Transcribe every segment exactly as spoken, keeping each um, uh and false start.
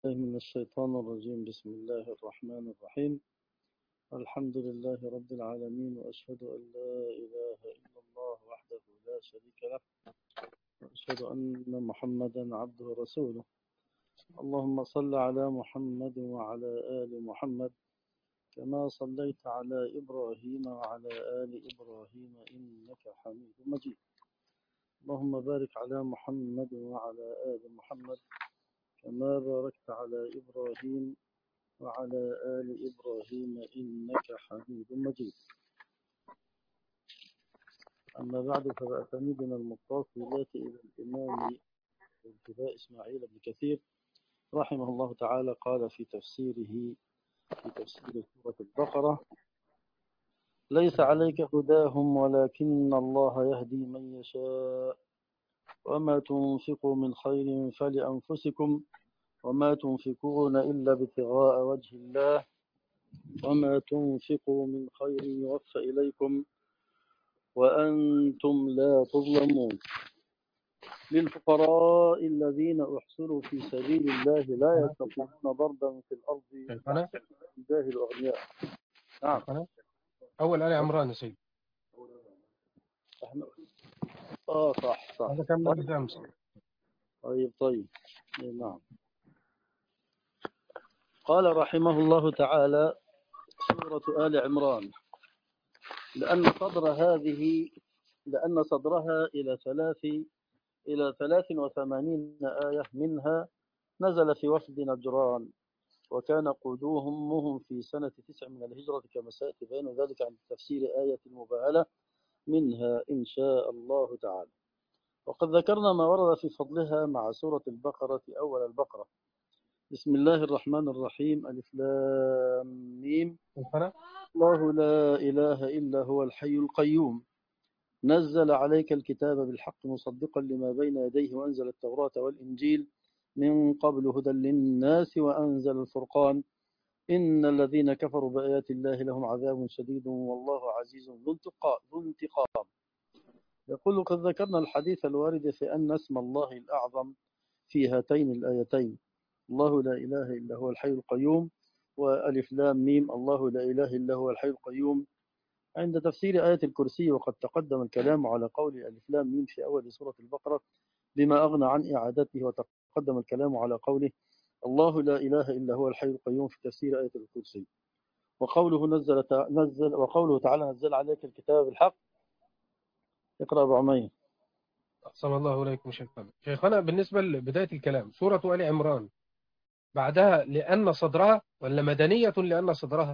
من الشيطان الرجيم. بسم الله الرحمن الرحيم. الحمد لله رب العالمين، وأشهد أن لا إله إلا الله وحده لا شريك له، وأشهد أن محمدا عبده ورسوله. اللهم صل على محمد وعلى آل محمد كما صليت على إبراهيم وعلى آل إبراهيم إنك حميد مجيد. اللهم بارك على محمد وعلى آل محمد كما باركت على إبراهيم وعلى آل إبراهيم إنك حميد مجيد. أما بعد، فأسانيدنا المتصلة إلى الإمام الجباء إسماعيل بن كثير رحمه الله تعالى قال في تفسيره في تفسير سورة البقرة: ليس عليك هداهم ولكن الله يهدي من يشاء وما تنفقوا من خير فلأنفسكم وما تنفقون إلا ابتغاء وجه الله وما تنفقوا من خير يوفى إليكم وأنتم لا تظلمون. للفقراء الذين أحصروا في سبيل الله لا يستطيعون ضربا في الأرض شيخنا جاه الأغنياء. نعم. شيخنا أول آل عمران يا سيدي. احنا اه صح صح هذا كان طيب مجلس أمس. طيب طيب إيه، نعم. قال رحمه الله تعالى: سورة آل عمران، لأن صدر هذه لأن صدرها إلى ثلاث إلى ثلاث وثمانين آية، منها نزل في وفد نجران، وكان قدومهم في سنة تسع من الهجرة، كما سيأتي بيان ذلك عند تفسير آية المباهلة منها إن شاء الله تعالى. وقد ذكرنا ما ورد في فضلها مع سورة البقرة أول البقرة. بسم الله الرحمن الرحيم. ألف لام ميم. شيخنا الله لا إله إلا هو الحي القيوم، نزل عليك الكتاب بالحق مصدقا لما بين يديه، وأنزل التوراة والإنجيل من قبل هدى للناس وأنزل الفرقان، إن الذين كفروا بآيات الله لهم عذاب شديد والله عزيز ذو انتقام. يقول: قد ذكرنا الحديث الوارد في أن اسم الله الأعظم في هاتين الآيتين، الله لا إله إلا هو الحي القيوم، وألف لام ميم، الله لا إله إلا هو الحي القيوم، عند تفسير آية الكرسي. وقد تقدم الكلام على قول ألف لام ميم في أول سورة البقرة بما أغنى عن إعادته، وتقدم الكلام على قوله الله لا إله إلا هو الحي القيوم في تفسير آية الكرسي. وقوله نزل نزل وقوله تعالى: نزل عليك الكتاب بالحق. اقرأ أبو عمير. أحسن الله إليكم. شيخنا شيخنا بالنسبة لبداية الكلام سورة آل عمران بعدها لأن صدرها ولا مدنية لأن صدرها؟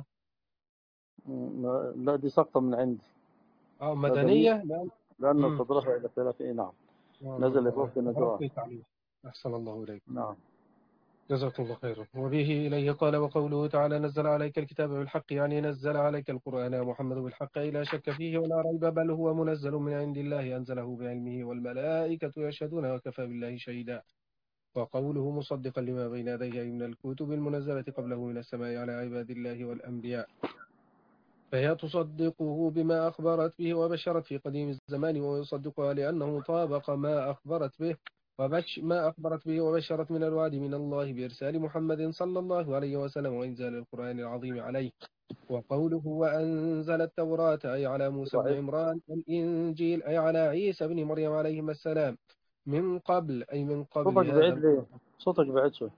لا، دي سقطة من عندي. أو مدنية مدنية لأن لأن مم. صدرها إلى ثلاث. إيه نعم. نزل في آه، وقت النجران. ربي تعليم. أحسن الله إليكم. نعم. جزاكم الله خيرا. وبه إليه قال: وقوله تعالى: نزل عليك الكتاب بالحق، يعني نزل عليك القرآن يا محمد بالحق، لا شك فيه ولا ريب، بل هو منزل من عند الله أنزله بعلمه والملائكة يشهدون وكفى بالله شهيدا. وقوله مصدقا لما بين يديه من الكتب المنزلة قبله من السماء على عباد الله والأنبياء، فهي تصدقه بما أخبرت به وبشرت في قديم الزمان، ويصدقها لأنه طابق ما أخبرت به وبش ما أخبرت به وبشرت من الوعد من الله بإرسال محمد صلى الله عليه وسلم وإنزال القرآن العظيم عليه. وقوله وأنزل التوراة أي على موسى بن ضعيف. عمران، والإنجيل أي على عيسى بن مريم عليهما السلام، من قبل أي من قبل صوتك بعيد هذا. ليه؟ صوتك بعيد شوي.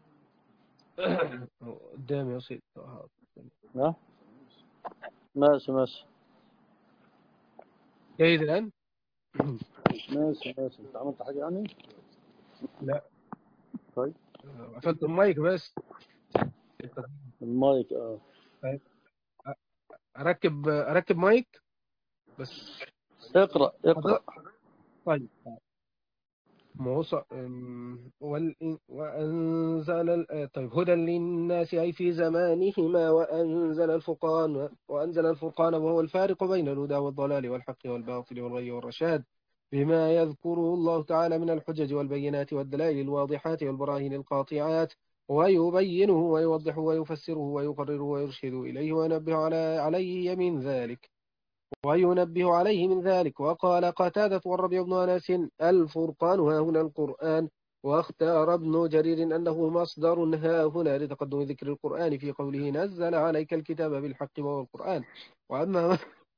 قدامي يصير. ها؟ ماشي ماشي جيد الآن. ماشي ماشي. أنت عملت حاجة يعني؟ لا، طيب. قفلت المايك بس. المايك اه. طيب، أركب أركب مايك بس. اقرأ اقرأ. حضر. طيب. موصى أم، والإن- وأنزل ال- طيب هدى للناس أي في زمانهما، وأنزل الفرقان وأنزل الفرقان وهو الفارق بين الهدى والضلال والحق والباطل والغي والرشاد، بما يذكره الله تعالى من الحجج والبينات والدلائل الواضحات والبراهين القاطعات، ويبينه ويوضحه ويفسره ويقرره ويرشد إليه وينبه على عليه من ذلك وينبه عليه من ذلك. وقال قتادة والربيع بن أنس: الفرقان ها هنا القرآن، واختار ابن جرير أنه مصدر ها هنا لتقدم ذكر القرآن في قوله نزل عليك الكتاب بالحق وهو القرآن. وأما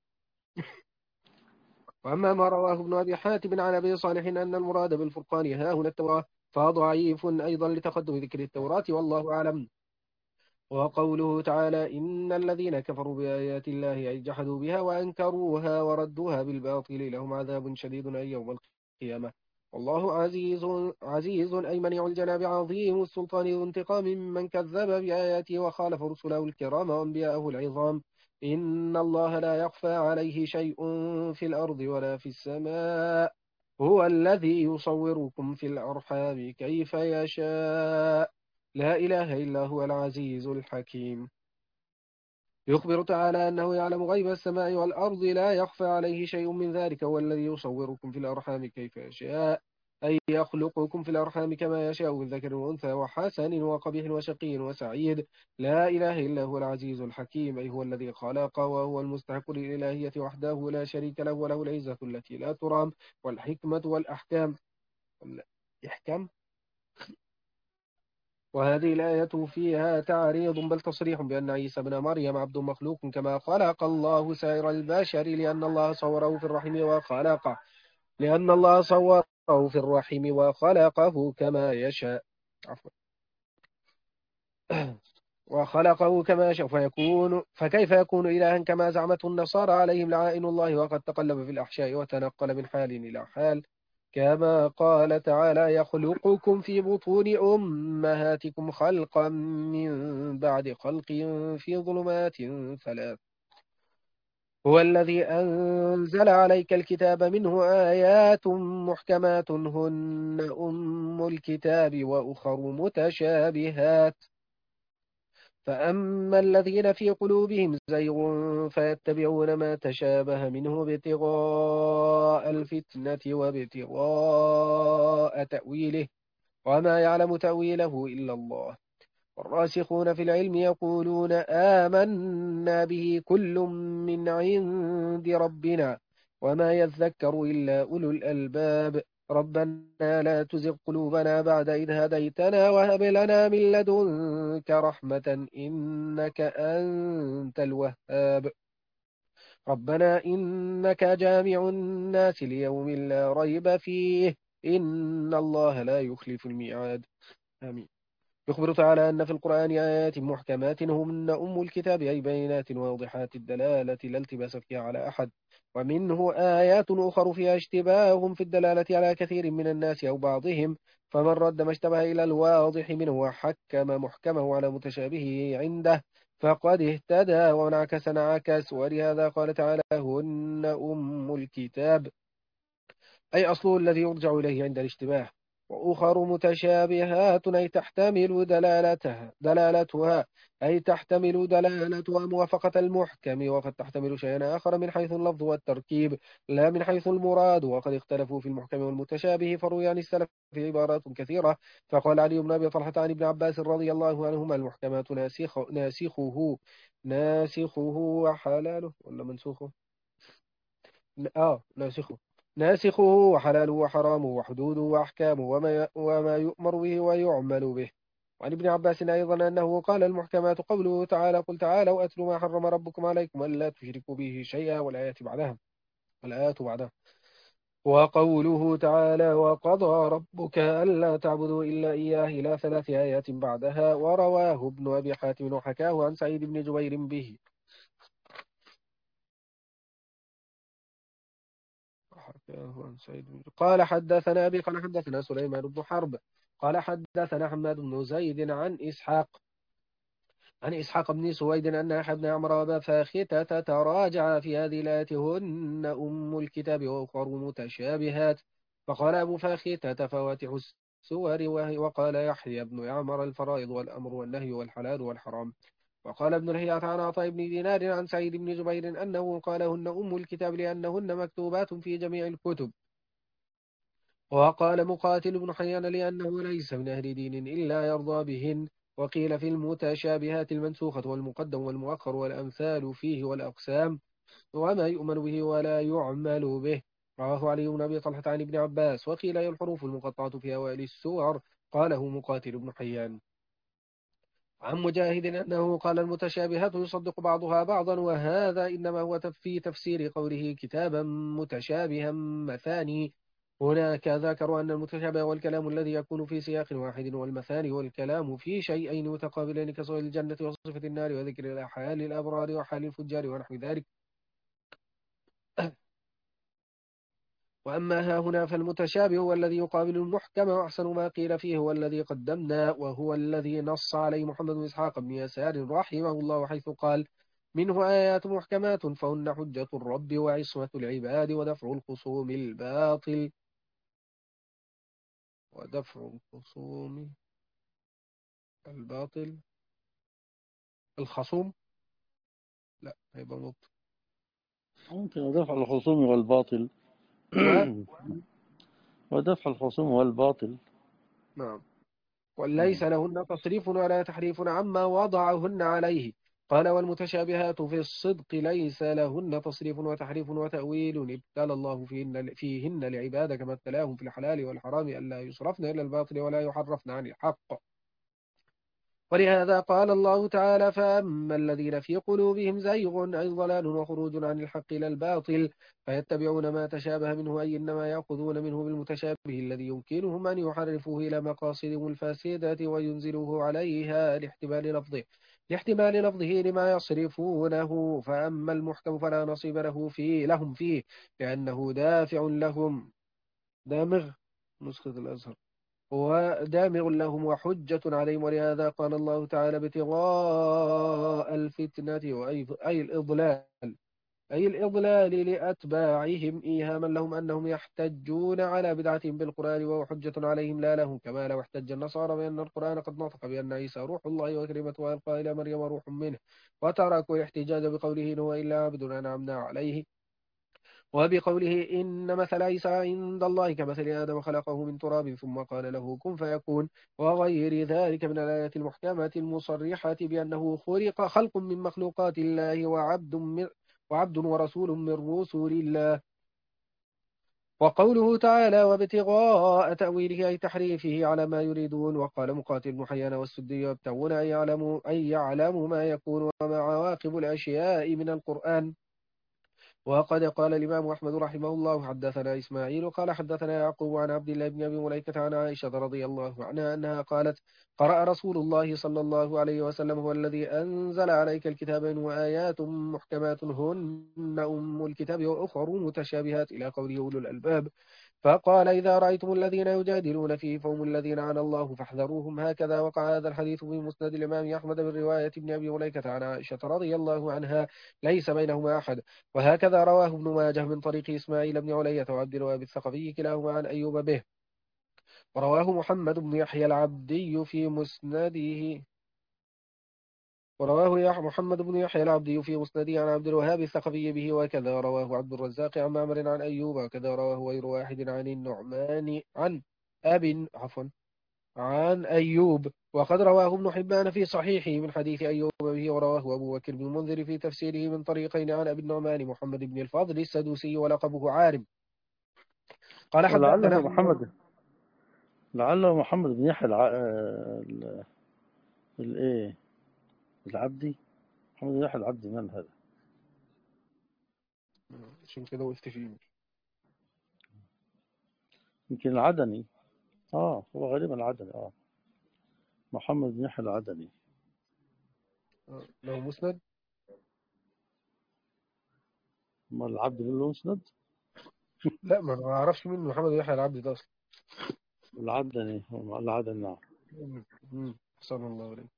وأما ما رواه ابن أبي حاتم عن أبي صالح أن المراد بالفرقان ها هنا التوراة فضعيف أيضا لتقدم ذكر التوراة والله أعلم. وقوله تعالى إن الذين كفروا بآيات الله أي جحدوا بها وأنكروها وردوها بالباطل لهم عذاب شديد أي يوم القيامة والله عزيز عزيز أي منيع الجناب عظيم السلطان ذو انتقام ممن كذب بآياته وخالف رسله الكرام وأنبياءه العظام. إن الله لا يخفى عليه شيء في الأرض ولا في السماء هو الذي يصوركم في الأرحام كيف يشاء لا إله إلا هو العزيز الحكيم. يخبر تعالى أنه يعلم غيب السماء والأرض لا يخفى عليه شيء من ذلك هو الذي يصوركم في الأرحام كيف يشاء أي يخلقكم في الأرحام كما يشاء من ذكر وأنثى وحسن وقبيح وشقي وسعيد لا إله إلا هو العزيز الحكيم أي هو الذي خلق وهو المستحق للإلهية وحده لا شريك له وله العزة التي لا ترام والحكمة والأحكام الإحكام. وهذه الآية فيها تعريض بل تصريح بأن عيسى بن مريم عبد مخلوق كما خلق الله سائر البشر لأن الله صوره في الرحم وخلقه لأن الله صوره في الرحم وخلقه كما يشاء عفوا وخلقه كما يشاء فيكون فكيف يكون إلها كما زعمته النصارى عليهم لعائن الله وقد تقلب في الأحشاء وتنقل من حال إلى حال كما قال تعالى يخلقكم في بطون أمهاتكم خلقا من بعد خلق في ظلمات ثلاث هو الذي أنزل عليك الكتاب منه آيات محكمات هن أم الكتاب وأخر متشابهات فأما الذين في قلوبهم زيغ فيتبعون ما تشابه منه ابتغاء الفتنة وابتغاء تأويله وما يعلم تأويله إلا الله والراسخون في العلم يقولون آمنا به كل من عند ربنا وما يذكر إلا أولو الألباب ربنا لا تزغ قلوبنا بعد إذ هديتنا وهب لنا من لدنك رحمة إنك أنت الوهاب ربنا إنك جامع الناس ليوم لا ريب فيه إن الله لا يخلف الميعاد آمين. يخبر تعالى أن في القرآن آيات محكمات هن أم الكتاب أي بينات واضحات الدلالة لا التباس فيها على أحد ومنه آيات أخر فيها اشتباه في الدلالة على كثير من الناس أو بعضهم فمن رد ما اشتبه إلى الواضح منه وحكم محكمه على متشابهه عنده فقد اهتدى وانعكس انعكس ولهذا قال تعالى هن أم الكتاب أي أصله الذي يرجع إليه عند الاشتباه وأخر متشابهات أي تحتمل دلالتها دلالتها أي تحتمل دلالتها موافقة المحكم وقد تحتمل شيئا آخر من حيث اللفظ والتركيب لا من حيث المراد وقد اختلفوا في المحكم والمتشابه فروي عن السلف في عبارات كثيرة فقال علي بن أبي طلحة عن ابن عباس رضي الله عنهما المحكمات ناسخ ناسخه ناسخه وحلاله ولا منسوخه آه ناسخه ناسخه وحلاله وحرامه وحدوده وأحكامه وما وما يؤمر به ويعمل به وعن ابن عباس أيضا أنه قال المحكمات قوله تعالى قل تعالوا أتلوا ما حرم ربكم عليكم ألا تشركوا به شيئا والآيات بعدها والآيات بعدها وقوله تعالى وقضى ربك ألا تعبدوا إلا إياه إلى ثلاث آيات بعدها ورواه ابن أبي حاتم وحكاه عن سعيد بن جبير به قال حدثنا أبي قال حدثنا سليمان بن حرب قال حدثنا حماد بن زيد عن إسحاق عن إسحاق بن سويد أن أحد بن عمرو وأبا فاختة تراجع في هذه الآية هن أم الكتاب وأخر متشابهات فقال أبو فاختة فواتح السور وقال يحيى بن يعمر الفرائض والأمر والنهي والحلال والحرام وقال ابن الهيعة عن عطاء بن دينار عن سعيد بن جبير أنه قال هن أم الكتاب لأنهن مكتوبات في جميع الكتب وقال مقاتل بن حيان لأنه ليس من أهل دين إلا يرضى بهن وقيل في المتشابهات المنسوخة والمقدم والمؤخر والأمثال فيه والأقسام وما يؤمن به ولا يعمل به رواه علي بن أبي طلحة عن ابن عباس. وقيل هي الحروف المقطعة في أوائل السور. قاله مقاتل بن حيان. عن مجاهد أنه قال المتشابهات يصدق بعضها بعضا، وهذا إنما هو في تفسير قوله كتابا متشابها مثاني. هناك ذكروا أن المتشابه والكلام الذي يكون في سياق واحد، والمثاني والكلام في شيئين متقابلين كصفة الجنة وصفة النار، وذكر حال الأبرار وحال الفجار ونحو ذلك. وأما ها هنا فالمتشابه هو الذي يقابل المحكم، وأحسن ما قيل فيه هو الذي قدمنا، وهو الذي نص عليه محمد بن إسحاق بن يسار رحمه الله، حيث قال: منه آيات محكمات فهن حجة الرب وعصمة العباد ودفع الخصوم الباطل ودفع الخصوم الباطل الخصوم. لا هيبقى نط. ممكن ودفع الخصوم والباطل. و ودفع الخصوم والباطل. نعم. وليس لهن تصريف ولا تحريف عما وضعهن عليه. قال: والمتشابهات في الصدق ليس لهن تصريف وتحريف وتأويل ابتلى الله فيهن, فيهن العباد كما ابتلاهم في الحلال والحرام ألا يصرفن إلى الباطل ولا يحرفن عن الحق. ولهذا قال الله تعالى: فأما الذين في قلوبهم زيغ أي ضلال وخروج عن الحق إلى الباطل فيتبعون ما تشابه منه، أي إنما يأخذون منه بالمتشابه الذي يمكنهم أن يحرفوه إلى مقاصدهم الفاسدة وينزلوه عليها لاحتمال لفظه لاحتمال لفظه لما يصرفونه. فأما المحكم فلا نصيب له فيه لهم فيه، لأنه دافع لهم دامغ نسخة الأزهر ودامغ لهم وحجة عليهم. ولهذا قال الله تعالى: ابتغاء الفتنة، وأي أي الإضلال أي الإضلال لأتباعهم إيهاما لهم أنهم يحتجون على بدعتهم بالقرآن، وهو حجة عليهم لا لهم، كما لو احتج النصارى بأن القرآن قد نطق بأن عيسى روح الله وكلمته ألقى إلى مريم روح منه، وتركوا الاحتجاج بقوله إن هو إلا عبد أنعمنا عليه، وبقوله إن مثل عيسى عند الله كمثل آدم خلقه من تراب ثم قال له كن فيكون، وغير ذلك من الآيات المحكمات المصرحة بأنه خلق خلق من مخلوقات الله وعبد من وعبد ورسول من رسل الله. وقوله تعالى: وابتغاء تأويله أي تحريفه على ما يريدون. وقال مقاتل بن حيان والسدي: يبتغون أن يعلموا أن يعلموا ما يكون وما عواقب الأشياء من القرآن. وقد قال الإمام أحمد رحمه الله: حدثنا إسماعيل قال حدثنا يعقوب عن عبد الله بن أبي مليكة عن عائشة رضي الله عنها أنها قالت: قرأ رسول الله صلى الله عليه وسلم: هو الذي أنزل عليك الكتاب وآيات محكمات هن أم الكتاب وأخر متشابهات إلى قوله أولو الألباب. فقال: إذا رأيتم الذين يجادلون فيه فهم الذين عن الله فاحذروهم. هكذا وقع هذا الحديث في مسند الإمام أحمد من رواية ابن أبي مليكة عن عائشة رضي الله عنها ليس بينهما أحد. وهكذا رواه ابن ماجه من طريق إسماعيل بن علية وعبد الوهاب الثقفي كلاهما عن أيوب به. ورواه محمد بن يحيى العبدي في مسنده ورواه يح- محمد بن يحيى العبدي في مسنده عن عبد الوهاب الثقفي به. وكذا رواه عبد الرزاق عن معمر عن أيوب. وكذا رواه غير واحد عن النعمان عن أب عفوا عن أيوب. وقد رواه ابن حبان في صحيحه من حديث أيوب به. ورواه أبو بكر بن المنذر في تفسيره من طريقين عن أبي النعمان محمد بن الفضل السدوسي ولقبه عارم قال حدثنا ولعله حماد. محمد لعله محمد بن يحيى الع... ال- الايه العبدي. محمد بن يحيى العبدي من هذا؟ عشان كده وقفت فيه. يمكن العدني. اه هو غالبا العدني. اه محمد بن يحيى العدني. آه، له مسند. ما العبد له مسند. لا ما اعرفش مين محمد يحيى العبدي ده اصلا. العدني هو العدني نعم. مم. احسن الله عليك.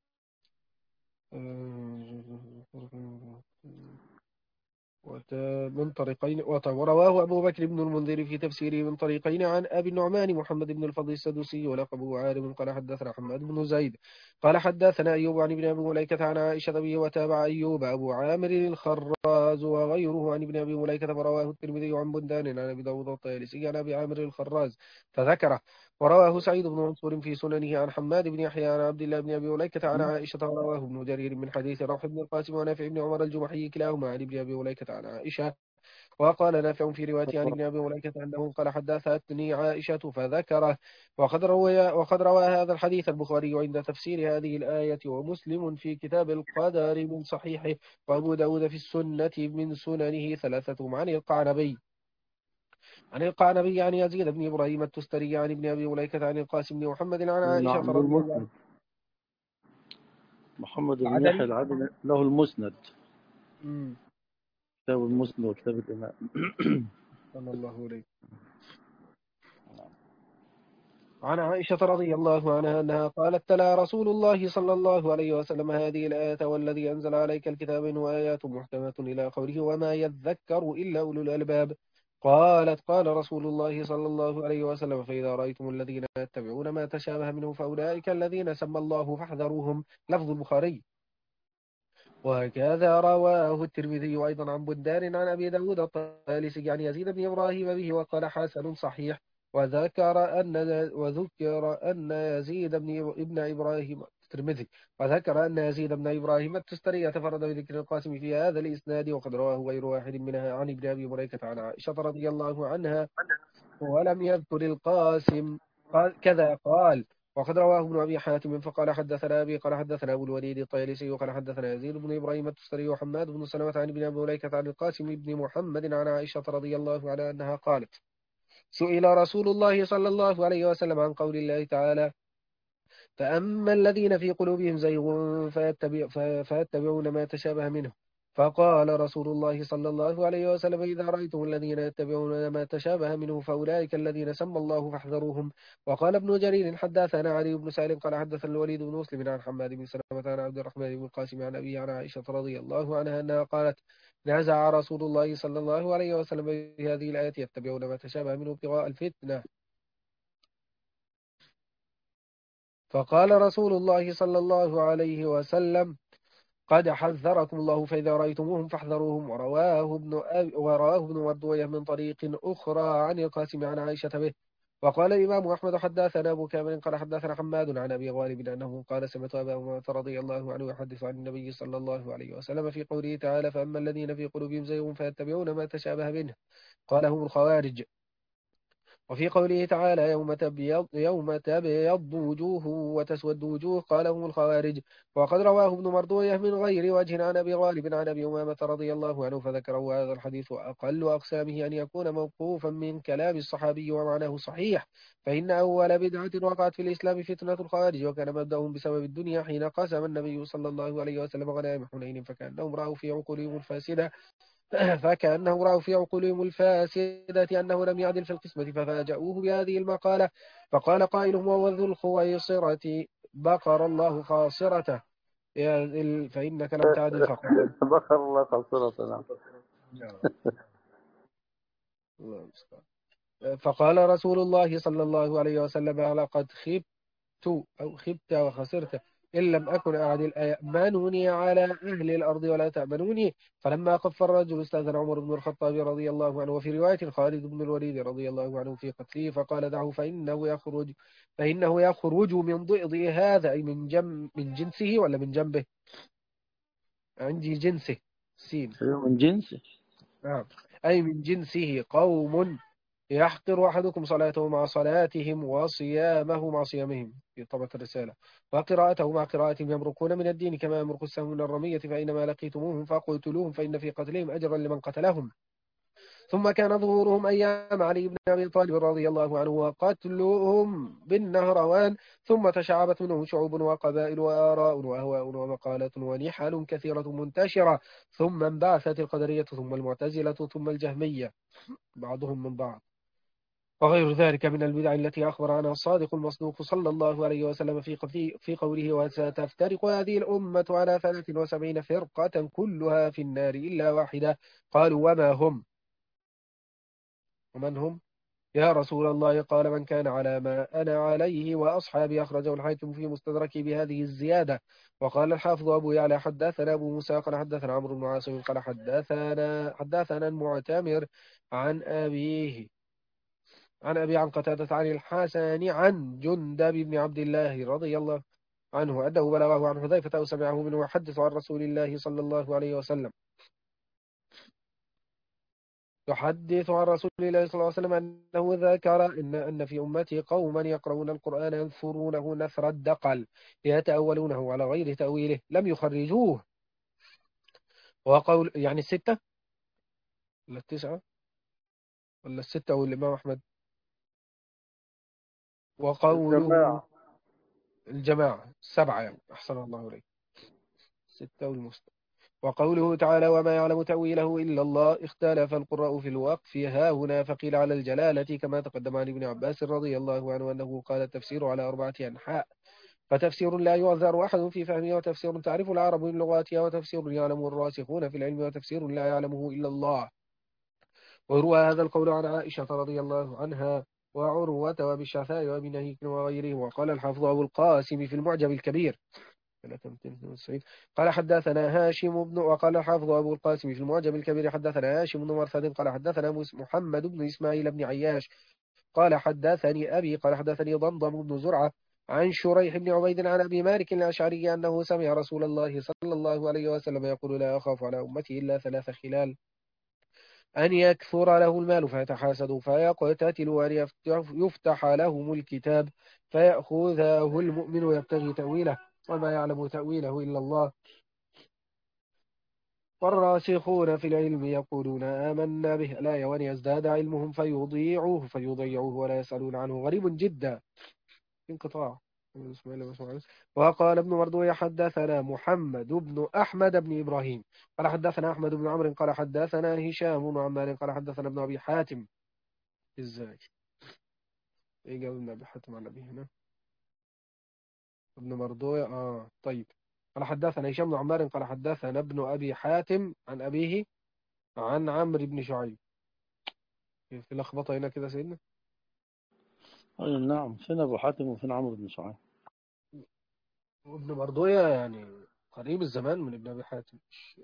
آه، وت- من طريقين وت- ورواه أبو بكر بن المنذر في تفسيره من طريقين عن أبي النعمان محمد بن الفضل السدوسي ولقبه عارم قال حدثنا حماد بن زيد قال حدثنا أيوب عن ابن أبي مليكة عن عائشة به. وتابع أيوب أبو عامر الخراز وغيره عن ابن أبي مليكة. فرواه الترمذي عن بندان عن أبي داود الطيالسي عن أبي عامر الخراز فذكره. ورواه سعيد بن منصور في سننه عن حماد بن يحيى عن عبد الله بن أبي مليكة عن عائشة. ورواه ابن جرير من حديث روح بن القاسم ونافع بن عمر الجمحي كلاهما عن ابن أبي مليكة عن عائشة. وقال نافع في رواية عن ابن أبي مليكة أنه قال حدثتني عائشة فذكره. وقد روى وقد روى هذا الحديث البخاري عند تفسير هذه الآية، ومسلم في كتاب القدر من صحيحه، وأبو داود في السنة من سننه ثلاثة عن القعنبي عن القعنبي عن يزيد بن إبراهيم التستري عن ابن أبي مليكة عن القاسم بن محمد عن عائشة نعم، له رضي الله عنها. المسند. محمد بن يحيى العدني. العدني له المسند، امم كتاب المسند وكتاب الإمام. صلى الله عليه. عن عائشة رضي الله عنها أنها قالت: تلا رسول الله صلى الله عليه وسلم هذه الآية: والذي أنزل عليك الكتاب منه آيات محكمات إلى قوله: وما يذكر إلا أولو الألباب. قالت: قال رسول الله صلى الله عليه وسلم: فإذا رأيتم الذين يتبعون ما تشابه منه فأولئك الذين سمى الله فاحذروهم. لفظ البخاري. وهكذا رواه الترمذي أيضا عن بندار عن أبي داود الطيالسي عن يزيد بن إبراهيم به وقال حسن صحيح. وذكر أن وذكر أن يزيد بن ابن إبراهيم الترمذي وذكر أن يزيد بن إبراهيم التستري تفرد بذكر القاسم في هذا الإسناد، وقد رواه غير واحد منها عن ابن أبي مليكة عن عائشة رضي الله عنها ولم يذكر القاسم. قال كذا قال. وقد رواه ابن أبي حاتم فقال حدثنا أبي قال حدثنا أبو الوليد الطيالسي وقال حدثنا يزيد بن إبراهيم التستري وحماد بن سلمة عن ابن أبي مليكة عن القاسم بن محمد عن عائشة رضي الله عنها أنها قالت: سئل رسول الله صلى الله عليه وسلم عن قول الله تعالى: فأما الذين في قلوبهم زيغ فيتبع فيتبعون ما تشابه منه. فقال رسول الله صلى الله عليه وسلم: إذا رأيتم الذين يتبعون ما تشابه منه فأولئك الذين سمى الله فاحذروهم. وقال ابن جرير حدثنا علي بن سالم قال حدثنا الوليد بن مسلم عن حماد بن سلمة عن عبد الرحمن بن القاسم عن أبي عن عائشة رضي الله عنها أنها قالت: نزع رسول الله صلى الله عليه وسلم في هذه الآية: يتبعون ما تشابه منه ابتغاء الفتنة. فقال رسول الله صلى الله عليه وسلم: قد حذركم الله فإذا رأيتموهم فاحذروهم. ورواه ابن أبي ورواه ابن مردوية من طريق أخرى عن القاسم عن عائشة به. وقال الإمام أحمد حدثنا أبو كامل قال حدثنا حماد عن أبي غالب أنه قال: سمعت أبا أمامة رضي الله عنه يحدث عن النبي صلى الله عليه وسلم في قوله تعالى: فأما الذين في قلوبهم زيغ فيتبعون ما تشابه منه قال: هم الخوارج. وفي قوله تعالى: يوم تبيض, يوم تبيض وجوه وتسود وجوه قال: هم الخوارج. وقد رواه ابن مردوية من غير وجه عن أبي غالب عن أبي أمامة رضي الله عنه فذكره هذا الحديث وأقل أقسامه أن يكون موقوفا من كلام الصحابي ومعناه صحيح. فإن أول بدعة وقعت في الإسلام فتنة الخوارج، وكان مبدأهم بسبب الدنيا حين قسم النبي صلى الله عليه وسلم غنائم حنين فكأنهم رأوا في عقولهم الفاسدة فكأنهم رأوا في عقولهم الفاسدة أنه لم يعدل في القسمة ففاجأوه بهذه المقالة. فقال قائلهم: وذو الخويصرة بقر الله خاصرته يا ذي ال- فإنك لم تعدل. فقال بخر الله خاصرة. نعم. فقال رسول الله صلى الله عليه وسلم: لقد خبت أو خبت وخسرت إن لم أكن أعدل أيأمنوني على أهل الأرض ولا تأمنوني. فلما خف الرجل استأذن عمر بن الخطاب رضي الله عنه، وفي رواية خالد بن الوليد رضي الله عنه في قتله، فقال: دعه فإنه يخرج فإنه يخرج من ضئض هذا، أي من جم من جنسه ولا من جنبه؟ عندي جنسه سين. من جنسه. نعم. أي من جنسه قوم يحقر أحدكم صلاته مع صلاتهم وصيامه مع صيامهم في طبعة الرسالة وقراءته مع قراءتهم، يمرقون من الدين كما يمرق السهم من الرمية، فإنما لقيتموهم فقتلوهم فإن في قتلهم أجرا لمن قتلهم. ثم كان ظهورهم أيام علي بن أبي طالب رضي الله عنه وقتلهم بالنهروان، ثم تشعبت منهم شعوب وقبائل وآراء وأهواء ومقالات ونحل كثيرة منتشرة، ثم انبعثت القدرية ثم المعتزلة ثم الجهمية بعضهم من بعض وغير ذلك من البدع التي أخبر عنها الصادق المصدوق صلى الله عليه وسلم في في قوله: وستفترق هذه الأمة على ثلاث وسبعين فرقة كلها في النار إلا واحدة. قالوا: وما هم؟ ومن هم يا رسول الله؟ قال: من كان على ما أنا عليه وأصحابي. أخرجه الحاكم في مستدركه بهذه الزيادة. وقال الحافظ أبو يعلى حدثنا أبو موسى قال حدثنا عمرو بن عاصم قال حدثنا حدثنا المعتمر عن أبيه عن أبي عن قتادة عن الحسن عن جندب بن عبد الله رضي الله عنه أنه بلغه عن حذيفة أو سمعه منه يحدث عن رسول الله صلى الله عليه وسلم يحدث عن رسول الله صلى الله عليه وسلم أنه ذكر إن أن في أمتي قوما يقرؤون القرآن ينثرونه نثر الدقل يتأولونه على غير تأويله لم يخرجوه. وقول يعني الستة ولا التسعة ولا الستة والإمام أحمد. وقوله الجماعة. الجماعة السبعة يعني أحسن الله إليك ستة والمسلم. وقوله تعالى وما يعلم تأويله إلا الله اختلف القراء في الوقف ها هنا فقيل على الجلالة كما تقدم عن ابن عباس رضي الله عنه أنه قال التفسير على أربعة أنحاء فتفسير لا يعذر أحد في فهمه وتفسير تعرف العرب من لغاتها وتفسير يعلمه الراسخون في العلم وتفسير لا يعلمه إلا الله. وروى هذا القول عن عائشة رضي الله عنها وعروة وابي الشعثاء وابي نهيك وغيره. وقال الحافظ أبو القاسم في المعجم الكبير قال حدثنا هاشم بن وقال الحافظ أبو القاسم في المعجم الكبير حدثنا هاشم بن مرثد قال حدثنا محمد بن إسماعيل بن عياش قال حدثني أبي قال حدثني ضمضم بن زرعة عن شريح بن عبيد عن أبي مالك الأشعري أنه سمع رسول الله صلى الله عليه وسلم يقول لا أخاف على أمتي إلا ثلاث خلال أن يكثر له المال فيتحاسدوا فيقتتلوا وأن يفتح لهم الكتاب فيأخذه المؤمن ويبتغي تأويله وما يعلم تأويله إلا الله والراسخون في العلم يقولون آمنا به لا وأن يزداد علمهم فيضيعوه فيضيعوه ولا يسألون عنه غريب جدا انقطاع. وقال ابن مردوي حدثنا محمد بن أحمد بن إبراهيم قال حدثنا أحمد بن عمرو قال حدثنا هشام بن عمار قال حدثنا ابن أبي حاتم. إزاي إيه قال ابن أبي حاتم عن أبي هنا ابن مردوي آه طيب. قال حدثنا هشام بن عمار قال حدثنا ابن أبي حاتم عن أبيه عن عمرو بن شعيب. في لخبطة هنا كده سيدنا. أي نعم، فين أبو حاتم وفين عمرو بن شعيب؟ وابن مردوية يعني قريب الزمان من ابن أبي حاتم مش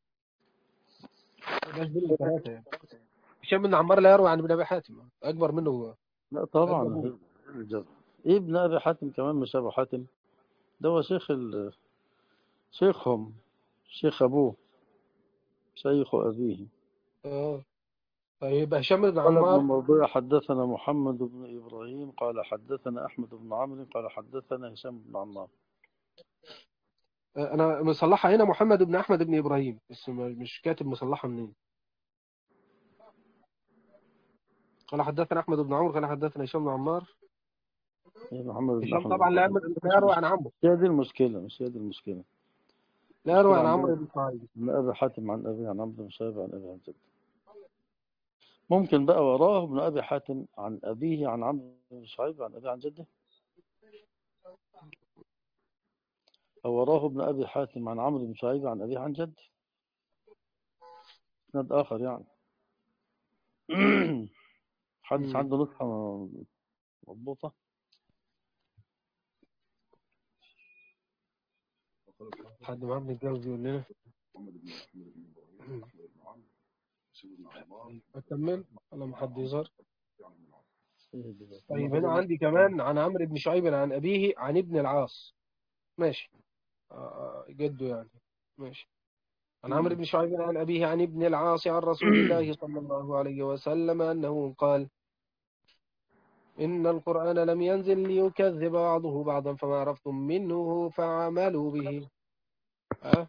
مش بين الثلاثة يعني. هشام بن عمار لا يروي عن ابن أبي حاتم أكبر منه هو لا أكبر طبعا. منه. الجزء ابن أبي حاتم كمان مش أبو حاتم، ده هو شيخ ال... شيخهم، شيخ أبوه، شيخ أبيه. آه طيب هشام بن قال ابن عمار. مرضوع حدثنا محمد بن إبراهيم قال حدثنا أحمد بن عمرو قال حدثنا هشام بن عمار. آه أنا مصلحة هنا محمد بن أحمد بن إبراهيم بس مش كاتب مصلحة منين. قال حدثنا أحمد بن عمرو قال حدثنا هشام بن عمار. إيه محمد بن هشام أحمد طبعا لا بن لا مش يروي مش عن عمرو. هي دي المشكلة، مش هي دي المشكلة. لا يروي المشكلة عن عندنا عمرو بن شعيب. من أبي حاتم عن أبي عن عمرو بن شعيب عن أبي عن جد. ممكن بقى وراه ابن أبي حاتم عن أبيه عن عمرو بن شعيب عن أبي عن جده، أو وراه ابن أبي حاتم عن عمرو بن شعيب عن أبيه عن جد، إسناد آخر يعني. حدث مم. عنده نسخة مضبوطة. حد معاه ابن الجوزي يقول لنا. أكمل ولا ما حد يظهر. طيب هنا عندي كمان عن عمرو بن شعيب عن أبيه عن ابن العاص. ماشي. آه آه، جده يعني. ماشي. عن عمرو بن شعيب عن أبيه عن ابن العاص عن رسول الله صلى الله عليه وسلم أنه قال إن القرآن لم ينزل ليكذب بعضه بعضا فما عرفتم منه فعملوا به. أه؟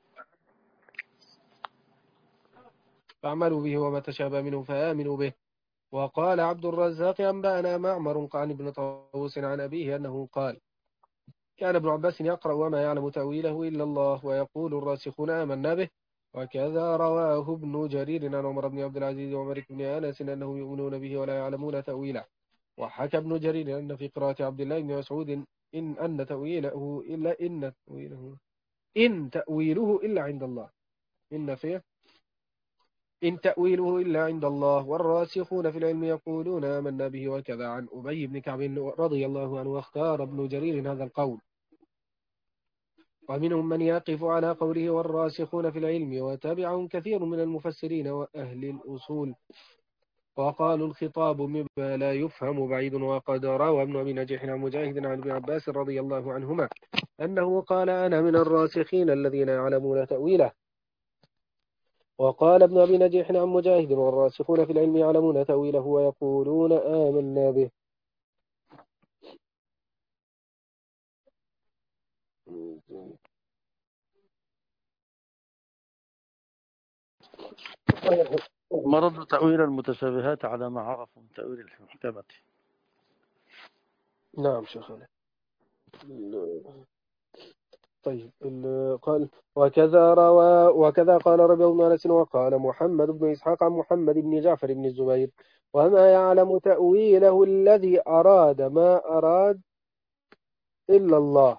فعملوا به وما تشابه منه فآمنوا به. وقال عبد الرزاق أنبأنا معمر عن ابن طاووس عن أبيه أنه قال كان ابن عباس يقرأ وما يعلم تأويله إلا الله ويقول الراسخون آمنا به. وكذا رواه ابن جرير عن عمر بن عبد العزيز وعمر بن أنس أنهم يؤمنون به ولا يعلمون تأويله. وحكى ابن جرير أن في قراءة عبد الله بن مسعود إن أن تأويله إلا إن تأويله إن تأويله إلا عند الله. إن فيه إن تأويله إلا عند الله والراسخون في العلم يقولون آمنا به. وكذا عن أبي بن كعب رضي الله عنه واختار ابن جرير هذا القول. ومنهم من يقف على قوله والراسخون في العلم وتابعهم كثير من المفسرين وأهل الأصول وقالوا الخطاب مما لا يفهم بعيد. وقد روى ابن أبي نجيح عن مجاهد عن ابن عباس رضي الله عنهما أنه قال أنا من الراسخين الذين يعلمون تأويله. وقال ابن أبي نجيح عن مجاهد والراسخون في العلم يعلمون تأويله ويقولون آمنا به. مرض تأويل المتشابهات على ما عرفوا من تأويل المحكمة. نعم شيخنا. طيب قال وكذا روى وكذا قال ربيع بن أنس وقال محمد بن إسحاق عن محمد بن جعفر بن الزبير وما يعلم تأويله الذي أراد ما أراد إلا الله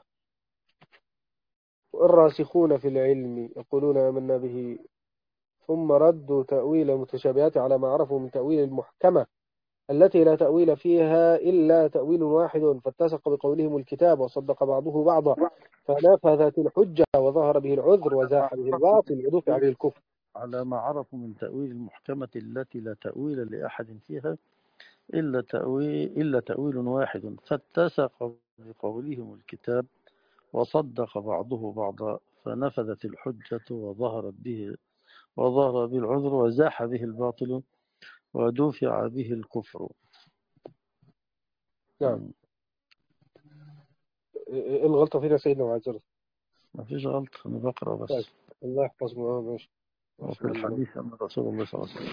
والراسخون في العلم يقولون آمنا به ثم ردوا تأويل المتشابهات على ما عرفوا من تأويل المحكمة التي لا تأويل فيها إلا تأويل واحد فاتسق بقولهم الكتاب وصدق بعضه بعضا فنفذت الحجة وظهر به العذر وزاح به الباطل ودفع به الكفر. على ما عرفوا من تأويل المحكمة التي لا تأويل لأحد فيها إلا تأويل, إلا تأويل واحد فاتسق بقولهم الكتاب وصدق بعضه بعضا فنفذت الحجة وظهرت به وظهر به العذر وزاح به الباطل ودفع به الكفر. نعم. إيه الغلطة فينا سيدنا معذرة؟ ما فيش غلط، أنا بقرأ بس. طيب. الله يحفظنا. ماشي. وفي الحديث أن رسول الله صلى الله عليه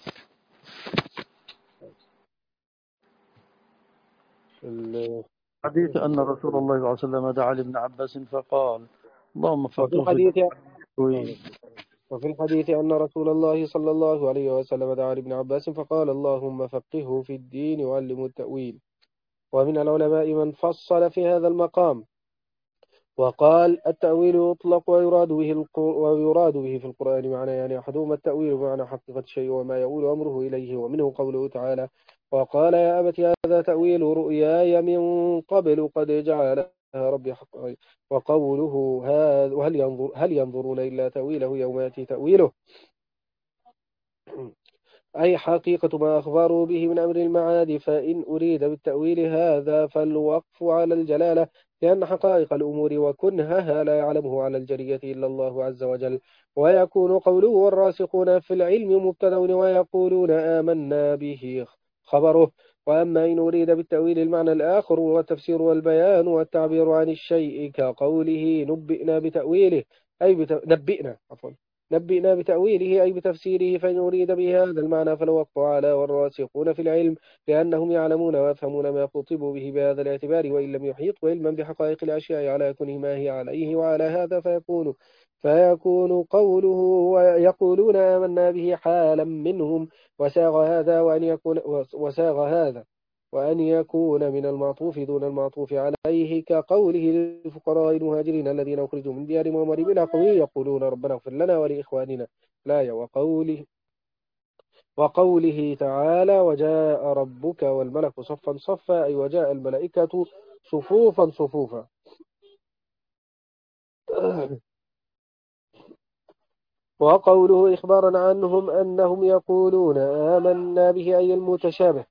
وسلم حديث أن رسول الله صلى الله عليه وسلم دعا لابن عباس فقال اللهم وفي فقه في الحديث التأويل. وفي الحديث أن رسول الله صلى الله عليه وسلم دعا لابن عباس فقال اللهم فقهه في الدين وعلمه التأويل. ومن العلماء من فصل في هذا المقام وقال التأويل يطلق ويراد به ويراد به في القرآن معنى يعني أحدهما التأويل بمعنى حقيقة الشيء وما يؤول أمره إليه ومنه قوله تعالى وقال يا أبت هذا تأويل رؤياي من قبل قد جعلها ربي حقا. وقوله هذا وهل ينظر هل ينظرون إلا تأويله يوم يأتي تأويله أي حقيقة ما أخبروا به من أمر المعاد فإن أريد بالتأويل هذا فالوقف على الجلالة لأن حقائق الأمور وكنهها لا يعلمه على الجرية إلا الله عز وجل. ويكون قوله والراسخون في العلم مبتدأ ويقولون آمنا به خبره. وأما إن أريد بالتأويل المعنى الآخر والتفسير والبيان والتعبير عن الشيء كقوله نبئنا بتأويله أي بت... نبئنا عفوا نبئنا بتأويله أي بتفسيره فإن أريد به هذا المعنى فالوقف على والراسخون في العلم لأنهم يعلمون ويفهمون ما خطبوا به بهذا الاعتبار وإن لم يحيطوا علما بحقائق الأشياء على كونه ما هي عليه وعلى هذا فيكون فيكون قوله ويقولون آمنا به حالا منهم وساغ هذا وأن يكون وساغ هذا وأن يكون من المعطوف دون المعطوف عليه كقوله للفقراء المهاجرين الذين أخرجوا من ديارهم وأموالهم إلى قوله يقولون ربنا اغفر لنا ولإخواننا لا وقوله وقوله تعالى وجاء ربك والملك صفا صفا أي وجاء الملائكة صفوفا صفوفا. وقوله إخبارا عنهم أنهم يقولون آمنا به أي المتشابه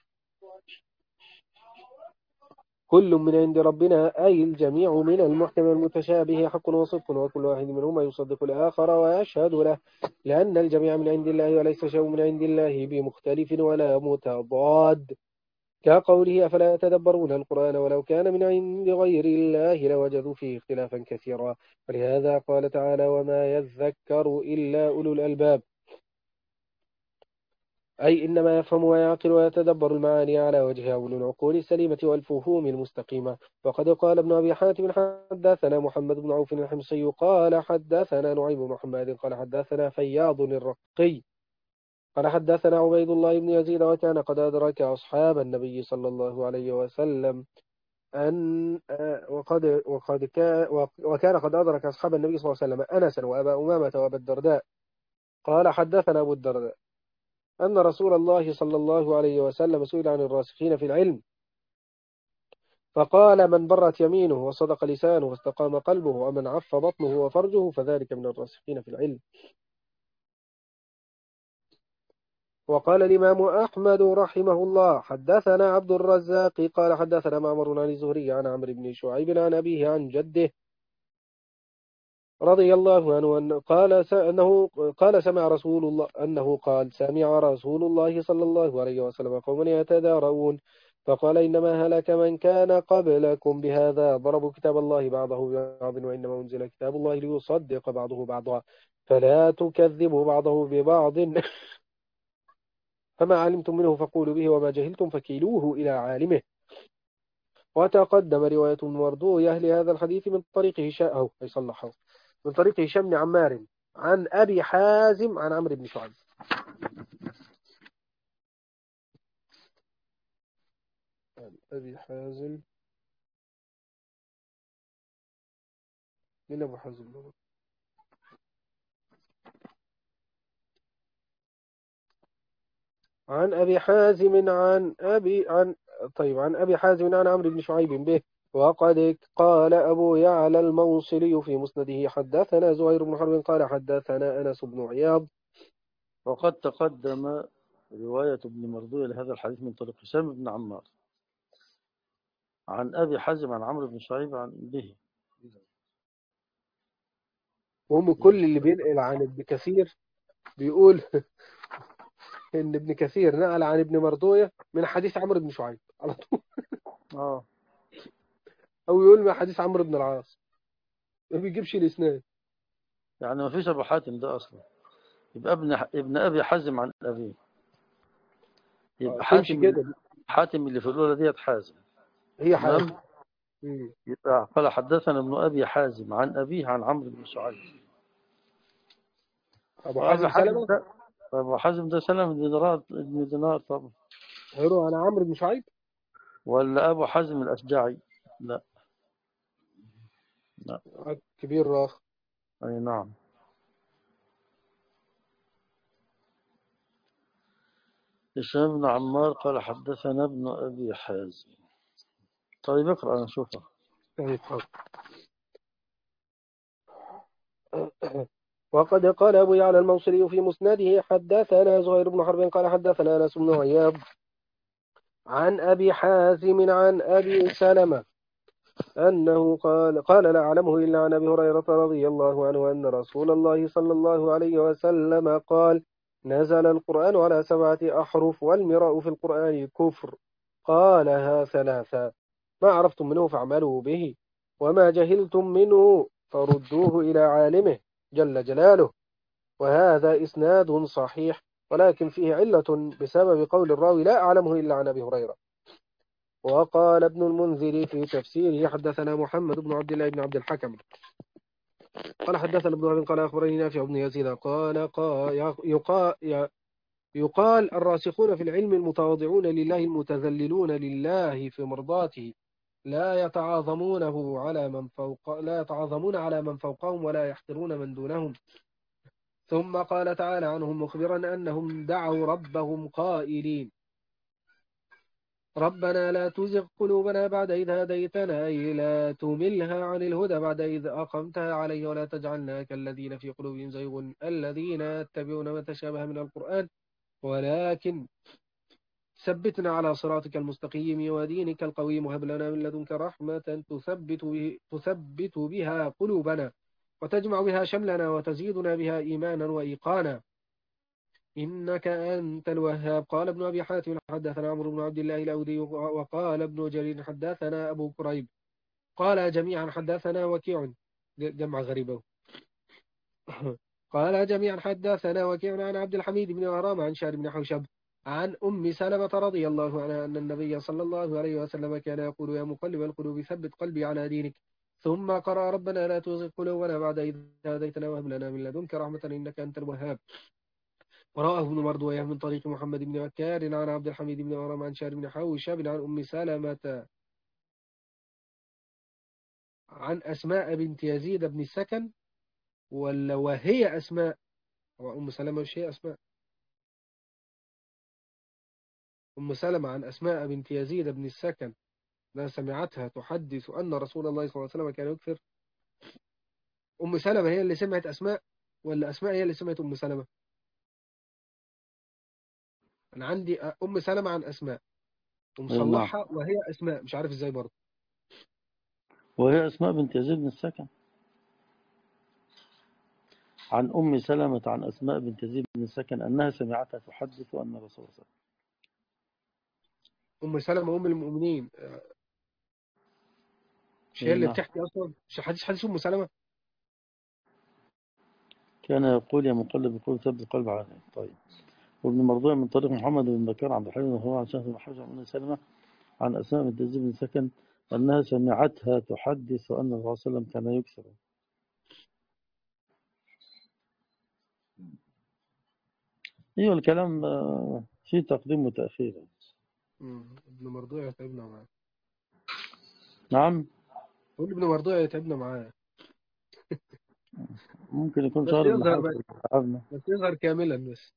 كل من عند ربنا أي الجميع من المحكم المتشابه حق وصدق وكل واحد منهما يصدق الآخر ويشهد له لأن الجميع من عند الله وليس شيء من عند الله بمختلف ولا متضاد كقوله أفلا يتدبرون القرآن ولو كان من عند غير الله لوجدوا فيه اختلافا كثيرا ولهذا قال تعالى وما يذكر إلا أولو الألباب أي إنما يفهم ويعقل ويتدبر المعاني على وجهها أولو العقول السليمة والفهوم المستقيمة. وقد قال ابن أبي حاتم حدثنا محمد بن عوف الحمصي قال حدثنا نعيم بن محمد قال حدثنا فياض الرقي قال حدثنا عبيد الله بن يزيد وكان قد أدرك أصحاب النبي صلى الله عليه وسلم أن وقد وقد كان وكان قد أدرك أصحاب النبي صلى الله عليه وسلم أنسا وأبا أمامة وأبا الدرداء قال حدثنا أبو الدرداء أن رسول الله صلى الله عليه وسلم سئل عن الراسخين في العلم فقال من برت يمينه وصدق لسانه واستقام قلبه ومن عف بطنه وفرجه فذلك من الراسخين في العلم. وقال الإمام أحمد رحمه الله حدثنا عبد الرزاق قال حدثنا معمر عن الزهري عن عمرو بن شعيب عن أبيه عن جده رضي الله عنه أن قال س- أنه قال سمع رسول الله أنه قال سمع رسول الله صلى الله عليه وسلم قوما يتدارون فقال إنما هلك من كان قبلكم بهذا ضربوا كتاب الله بعضه ببعض وإنما أنزل كتاب الله ليصدق بعضه بعضا فلا تكذبوا بعضه ببعض فما علمتم منه فقولوا به وما جهلتم فكيلوه إلى عالمه. وتقدم رواية مردوية لهذا الحديث من طريق هشام أو يصلحه من طريق هشام بن عمار عن أبي حازم عن عمرو بن شعيب. عن أبي حازم من أبو حازم عن أبي حازم عن أبي عن طيب عن أبي حازم عن عمرو بن شعيب به. وقد قال أبو يعلى الموصلي في مسنده حدثنا زهير بن حرب قال حدثنا أنس بن عياض. وقد تقدم رواية ابن مردوية لهذا الحديث من طريق هشام بن عمار عن أبي حازم عن عمرو بن شعيب عن به. وهم كل اللي بينقل عن ابن كثير بيقول إن ابن كثير نقل عن ابن مردوية من حديث عمرو بن شعيب على طول، آه أو يقول من حديث عمرو بن العاص، ما بيجيبش الإسناد. يعني ما فيش أبو حاتم ده أصلا، يبقى ابن ابن أبي حازم عن أبيه، آه، يبقى تمشي حاتم اللي كده. حاتم اللي في الأولى ديت حازم. هي حاجة. تمام. يبقى قال حدثنا ابن أبي حازم عن أبيه عن عمرو بن شعيب. أبو وأبي حازم حازم سلمة ده أبو حازم ده سلم بن دينار بن دينار طبعا، هيروح على عمرو بن شعيب. ولا أبو حازم الأشجعي؟ لا لا. آه، كبير راخ. أي نعم. هشام بن عمار قال حدثنا ابن أبي حازم. طيب اقرأ أنا أشوفه. طيب حاضر. وقد قال أبو يعلى الموصلي في مسنده حدثنا زهير بن حرب قال حدثنا أنس بن عياض عن أبي حازم عن أبي سلمة أنه قال قال لا أعلمه إلا عن أبي هريرة رضي الله عنه أن رسول الله صلى الله عليه وسلم قال نزل القرآن على سبعة أحرف والمراء في القرآن كفر قالها ثلاثا ما عرفتم منه فاعملوا به وما جهلتم منه فردوه إلى عالمه جل جلاله. وهذا إسناد صحيح ولكن فيه علة بسبب قول الراوي لا أعلمه إلا عن أبي هريرة. وقال ابن المنذر في تفسيره حدثنا محمد بن عبد الله بن عبد الحكم قال حدثنا ابن وهب قال أخبرني نافع بن يزيد قال قال يقال, يقال الراسخون في العلم المتواضعون لله المتذللون لله في مرضاته لا يتعاظمونه على من فوق لا يتعاظمون على من فوقهم ولا يحقرون من دونهم. ثم قال تعالى عنهم مخبرا أنهم دعوا ربهم قائلين ربنا لا تزغ قلوبنا بعد إذ هديتنا أي لا تملها عن الهدى بعد إذ أقمتها عليه ولا تجعلنا كالذين في قلوبهم زيغ الذين يتبعون ما تشابه من القرآن ولكن ثبتنا على صراطك المستقيم ودينك القويم وهب لنا من لدنك رحمة تثبت, به تثبت بها قلوبنا وتجمع بها شملنا وتزيدنا بها إيمانا وإيقانا إنك أنت الوهاب. قال ابن أبي حاتم حدثنا عمرو بن عبد الله الأودي وقال ابن جرير حدثنا أبو كريب قال جميعا حدثنا وكيع جمع غريبه قال جميعا حدثنا وكيع عن عبد الحميد بن غرام عن شار بن حوشب عن أم سلمة رضي الله عنها أن النبي صلى الله عليه وسلم كان يقول يا مقلب القلوب ثبت قلبي على دينك ثم قرأ ربنا لا تزغ قلوبنا بعد إذ هديتنا وهب لنا من لدنك رحمة إنك أنت الوهاب. ورواه ابن مردويه من طريق محمد بن بكار عن عبد الحميد بن غرام عن شار بن حوشب عن أم سلمة عن أسماء بنت يزيد بن السكن ولا وهي أسماء وأم سلمة مش هي أسماء أم سلمة عن أسماء بنت يزيد بن السكن لا سمعتها تحدث أن رسول الله صلى الله عليه وسلم كان يكثر. أم سلمة هي اللي سمعت أسماء ولا أسماء هي اللي سمعت أم سلمة؟ أنا عندي أم سلمة عن أسماء أي نعم. ومصلحة وهي أسماء مش عارف إزاي برضه. وهي أسماء بنت يزيد بن السكن. عن أم سلمة عن أسماء بنت زيد بن سكن أنها سمعتها تحدث أن الرسول صلى الله أم سلمة أم المؤمنين، مش هي عليه وسلم اللي نعم بتحكي أصلا؟ مش حديث حديث أم سلمة؟ كان يقول يا مقلب القلوب ثبت قلب على دينك. طيب. وابن مرضوع من طريق محمد بن بكر عبد الحليم وهو عن شهر بن حجر عن أم سلمة عن أسماء بنت زيد بن سكن أنها سمعتها تحدث أن الرسول صلى الله عليه وسلم كان يكسر. أيوة الكلام آه، فيه تقديم وتأخير. مم. ابن مرضوع يتعبنا معاه. نعم. قول ابن مرضوع يتعبنا معاه. ممكن يكون بس شهر ابن يظهر حجر بس, تعبنا. بس يظهر كاملا بس.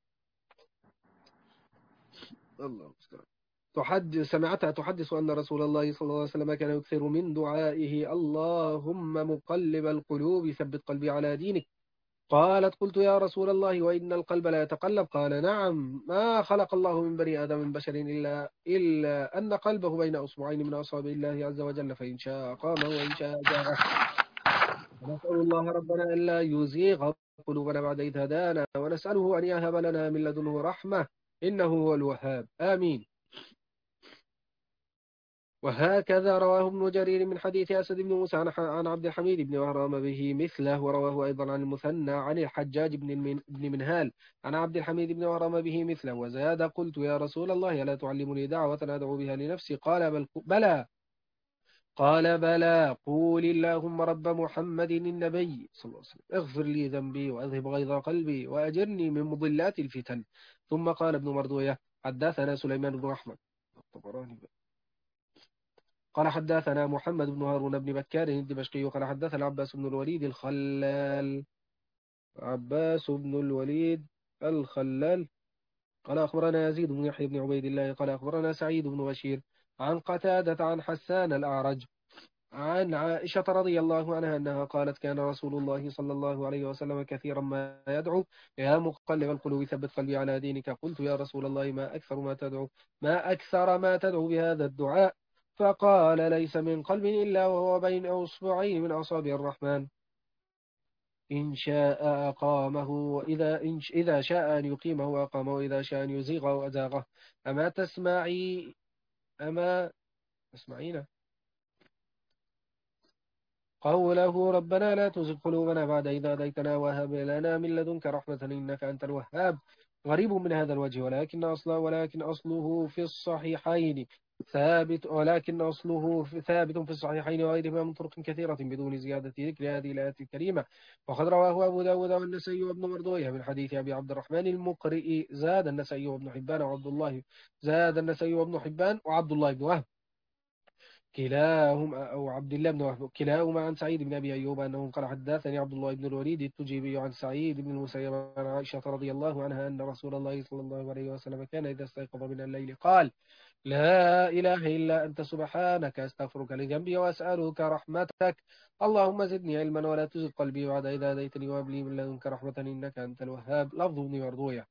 الله المستعان. تحدث سمعتها تحدث أن رسول الله صلى الله عليه وسلم كان يكثر من دعائه اللهم مقلب القلوب ثبت قلبي على دينك. قالت قلت يا رسول الله وإن القلب لا يتقلب؟ قال نعم، ما خلق الله من بني آدم من بشر إلا, إلا أن قلبه بين أصبعين من أصابع الله عز وجل، فإن شاء قامه وإن شاء زاغه. ونسأل الله ربنا ألا يزيغ قلوبنا بعد إذ هدانا، ونسأله أن يهب لنا من لدنه رحمة إنه هو الوهاب، آمين. وهكذا رواه ابن جرير من حديث أسد بن موسى عن عن عبد الحميد بن وهرام به مثله، ورواه أيضا عن المثنى عن الحجاج بن المن- بن منهال عن عبد الحميد بن وهرام به مثله، وزاد قلت يا رسول الله ألا تعلمني دعوة أدعو بها لنفسي؟ قال بل بلى. قال بلى، قول اللهم رب محمد النبي صلى الله عليه وسلم اغفر لي ذنبي وأذهب غيظ قلبي وأجرني من مضلات الفتن. ثم قال ابن مردوية حدثنا سليمان بن أحمد الطبراني قال حدثنا محمد بن هارون بن بكار الدمشقي قال حدثنا عباس بن الوليد الخلال عباس بن الوليد الخلال قال أخبرنا يزيد بن يحيى بن عبيد الله قال أخبرنا سعيد بن بشير عن قتادة عن حسان الأعرج عن عائشة رضي الله عنها أنها قالت كان رسول الله صلى الله عليه وسلم كثيرا ما يدعو يا مقلب القلوب ثبت قلبي على دينك. قلت يا رسول الله ما أكثر ما تدعو ما أكثر ما تدعو بهذا الدعاء؟ فقال ليس من قلب إلا وهو بين أصبعين من أصابع الرحمن، إن شاء أقامه وإذا إن ش- إذا شاء أن يقيمه أقامه وإذا شاء أن يزيغه أزاغه. أما تسمعي أما تسمعين قوله ربنا لا تزغ قلوبنا بعد إذا هديتنا وهب لنا من لدنك رحمة إنك أنت الوهاب. غريب من هذا الوجه، ولكن أصله ولكن أصله في الصحيحين ثابت ولكن أصله في ثابت في الصحيحين وغيرهما من طرق كثيرة بدون زيادة ذكر هذه الآية الكريمة. وقد رواه أبو داود والنسائي وابن مردويه من حديث أبي عبد الرحمن المقرئ زاد النسائي وابن حبان وعبد الله زاد النسائي وابن حبان وعبد الله بن وهب كلاهما أو عبد الله بن وهب كلاهما عن سعيد بن أبي أيوب أنه قال حدثني عبد الله بن الوليد التجيبي عن سعيد بن المسيب عن عائشة رضي الله عنها أن رسول الله صلى الله عليه وسلم كان إذا استيقظ من الليل قال لا إله إلا أنت سبحانك أستغفرك لذنبي وأسألك رحمتك، اللهم زدني علما ولا تزغ قلبي بعد إذا هديتني وهب لي من لدنك رحمة إنك أنت الوهاب. لفظ ابن مردوية.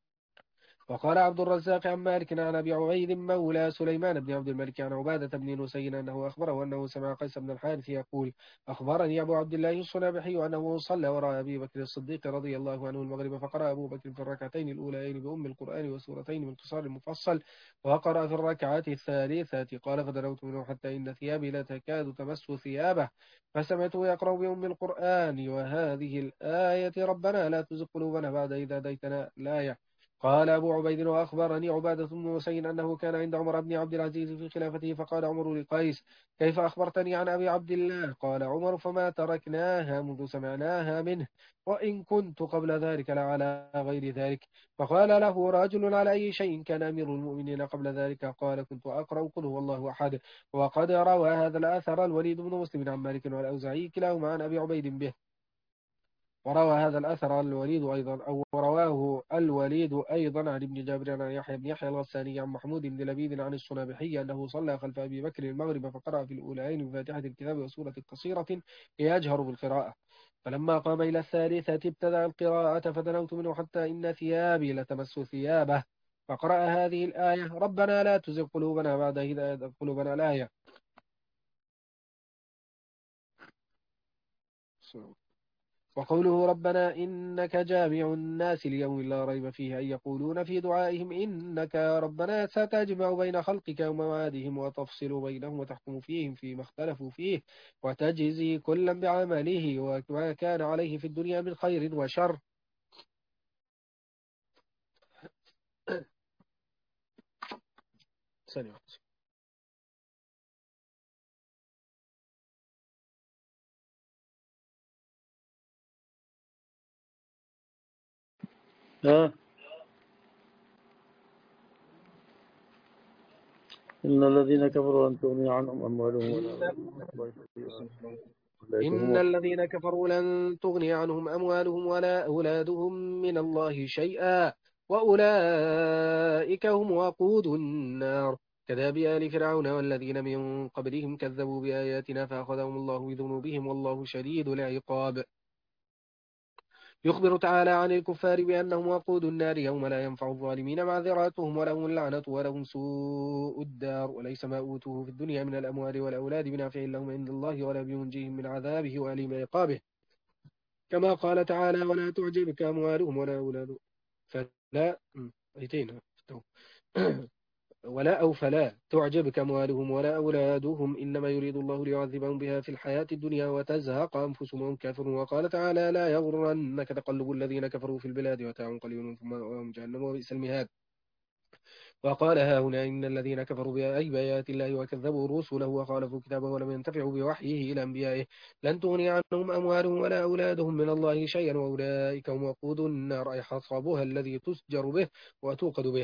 وقال عبد الرزاق عن مالك عن أبي عبيد مولى سليمان بن عبد الملك عن عبادة بن نسين أنه أخبره أنه سمع قيس بن الحارث يقول أخبرني أبو عبد الله الصنابحي أنه صلى وراء أبي بكر الصديق رضي الله عنه المغرب، فقرأ أبو بكر في الركعتين الأوليين بأم القرآن وسورتين من قصار مفصل، وقرأ في الركعات الثالثة قال فدنوت منه حتى إن ثيابي لا تكاد تمس ثيابه، فسمعته يقرأ بأم القرآن وهذه الآية ربنا لا تزغ قلوبنا بعد إذا هديتنا الآية. قال أبو عبيد وأخبرني عبادة بن حسين أنه كان عند عمر بن عبد العزيز في خلافته، فقال عمر لقيس كيف أخبرتني عن أبي عبد الله؟ قال عمر فما تركناها منذ سمعناها منه، وإن كنت قبل ذلك لعلى غير ذلك. فقال له رجل على أي شيء كان أمير المؤمنين قبل ذلك؟ قال كنت أقرأ قل هو الله أحد. وقد روى هذا الأثر الوليد بن مسلم عن مالك والأوزاعي كلاهما عن أبي عبيد به. وروى هذا الأثر الوليد أيضا أو رواه الوليد أيضا عن ابن جابر عن يحيى بن يحيى الغساني عن محمود بن لبيد عن الصنابحي أنه صلى خلف أبي بكر المغرب فقرأ في الأولين بفاتحة الكتاب وسورة قصيرة يجهر بالقراءة، فلما قام إلى الثالثة ابتدأ القراءة فدنوت منه حتى إن ثيابي لتمس ثيابه، فقرأ هذه الآية ربنا لا تزغ قلوبنا بعد إذ قلوبنا الآية. وقوله ربنا إنك جامع الناس ليوم لا ريب فيه، أي يقولون في دعائهم إنك يا ربنا ستجمع بين خلقك وموادهم وتفصل بينهم وتحكم فيهم فيما اختلفوا فيه وتجزي كلا بعمله وما كان عليه في الدنيا من خير وشر. ثانية واحدة. آه. إن الذين كفروا لن تغني عنهم أموالهم ولا إن أولادهم. الذين كفروا لن تغني عنهم أموالهم ولا أولادهم من الله شيئا وأولئك هم وقود النار كذاب آل فرعون والذين من قبلهم كذبوا بآياتنا فأخذهم الله بذنوبهم والله شديد العقاب. يخبر تعالى عن الكفار بأنهم وقود النار يوم لا ينفع الظالمين معذراتهم ولهم اللعنة ولهم سوء الدار وليس ما أوتوه في الدنيا من الأموال والأولاد بنافع لهم عند الله ولا بينجيهم من عذابه وأليم عقابه، كما قال تعالى ولا تعجبك أموالهم ولا أولادهم فلا أيتين ولا أو فلا تعجبك أموالهم ولا أولادهم إنما يريد الله ليعذبهم بها في الحياة الدنيا وتزهق أنفسهم وهم كافرون. وقال تعالى لا يغرنك تقلب الذين كفروا في البلاد متاع قليل ثم مأواهم جهنم وبئس المهاد. وقال ها هنا إن الذين كفروا بأي بآيات الله وكذبوا رسله وخالفوا كتابه ولم ينتفعوا بوحيه إلى أنبيائه لن تغني عنهم أموالهم ولا أولادهم من الله شيئا وأولئك هم وقود النار أي حصبها الذي تسجر به وتوقد به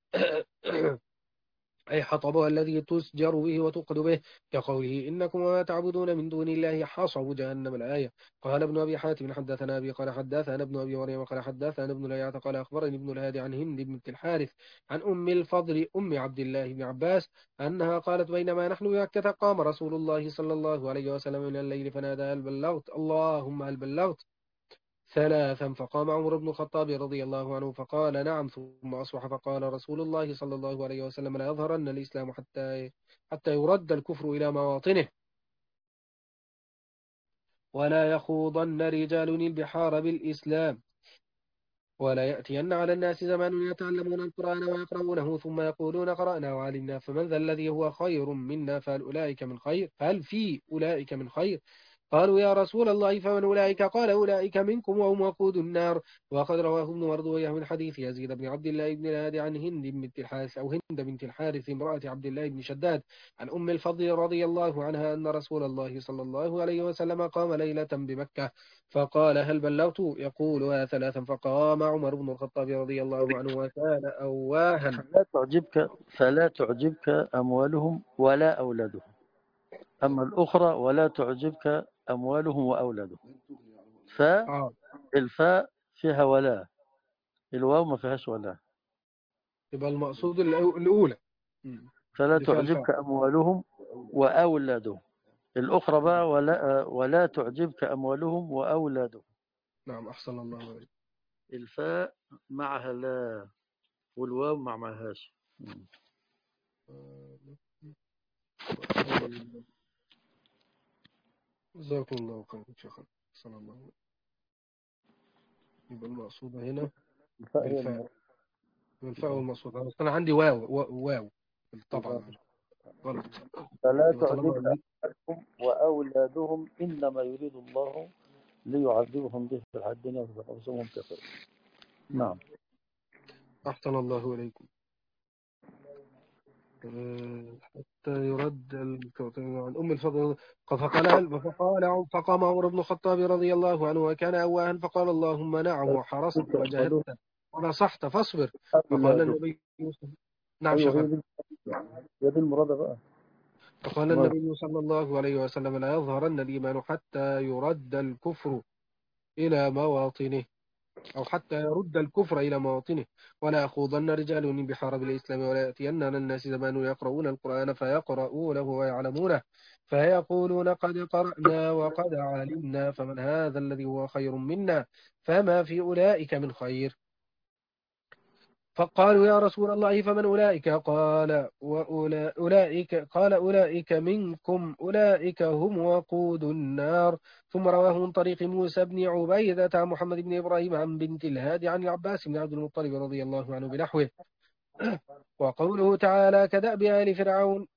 أي حطبها الذي تسجر به وتوقد به كقوله إنكم وما تعبدون من دون الله حصب جهنم الآية. قال ابن أبي حاتم حدثنا أبي قال حدثنا ابن أبي مريم قال حدثنا ابن ليعة قال أخبرني ابن الهادي عن هند بن الحارث عن أم الفضل أم عبد الله بن عباس أنها قالت بينما نحن بمكة قام رسول الله صلى الله عليه وسلم من الليل فنادى هل بلغت اللهم هل بلغت ثلاثا فقام عمر بن الخطاب رضي الله عنه فقال نعم ثم أصبح فقال رسول الله صلى الله عليه وسلم لا يظهرن الإسلام حتى حتى يرد الكفر إلى مواطنه ولا يخوضن رجال البحار بالإسلام ولا يأتين على الناس زمان يتعلمون القرآن ويقرؤونه ثم يقولون قرأنا وعلمنا فمن ذا الذي هو خير منا فهل أولئك من خير فهل في أولئك من خير قالوا يا رسول الله فمن أولئك قال أولئك منكم وهم وقود النار. وقد رواه ابن مردويه من حديث يزيد بن عبد الله بن الهادي عن هند بنت الحارث أو هند بنت الحارث امرأة عبد الله بن شداد عن أم الفضل رضي الله عنها أن رسول الله صلى الله عليه وسلم قام ليلة بمكة فقال هل بلغت يقولها ثلاثا فقام عمر بن الخطاب رضي الله عنه وكان أواها. فلا تعجبك فلا تعجبك أموالهم ولا أولادهم. أما الأخرى ولا تعجبك أموالهم وأولادهم فالفاء فيها ولا، الواو ما فيهاش ولا، يبقى المقصود الأولى فلا تعجبك أموالهم وأولادهم. الأخرى بقى ولا, ولا تعجبك أموالهم وأولادهم. نعم أحسن الله عليك. الفاء معها لا والواو ما معهاش. جزاكم الله خيرا شيخنا صلى الله عليه وسلم. يبقى المقصود هنا الفاء الفاء والمقصود بس أنا عندي واو واو طبعا غلط. فلا تعجبك أموالهم وأولادهم إنما يريد الله ليعذبهم به في الدنيا ويخزيهم كفر. نعم أحسن الله إليكم. حتى يرد عن أم الفضل فقال فقال فقام عمر بن الخطاب رضي الله عنه وكان أواها فقال اللهم نعم وحرصت وجهدت ونصحت فاصبر. فقال النبي نعم أيوة شيخنا هي دي المرادة بقى. فقال النبي صلى الله عليه وسلم لا يظهرن الإيمان حتى يرد الكفر إلى مواطنه أو حتى يرد الكفر إلى مواطنه ولا يخوضن رجال بحرب الإسلام ولا يأتين على الناس زمان يقرؤون القرآن فيقرؤونه ويعلمونه فيقولون قد قرأنا وقد علمنا فمن هذا الذي هو خير منا فما في أولئك من خير. فقالوا يا رسول الله فمن أولئك؟ قال أولئك قال أولئك منكم، أولئك هم وقود النار. ثم رواه من طريق موسى بن عبيدة عن محمد بن إبراهيم عن بنت الهادي عن العباس بن عبد المطلب رضي الله عنه بنحوه. وقوله تعالى كدأب آل فرعون.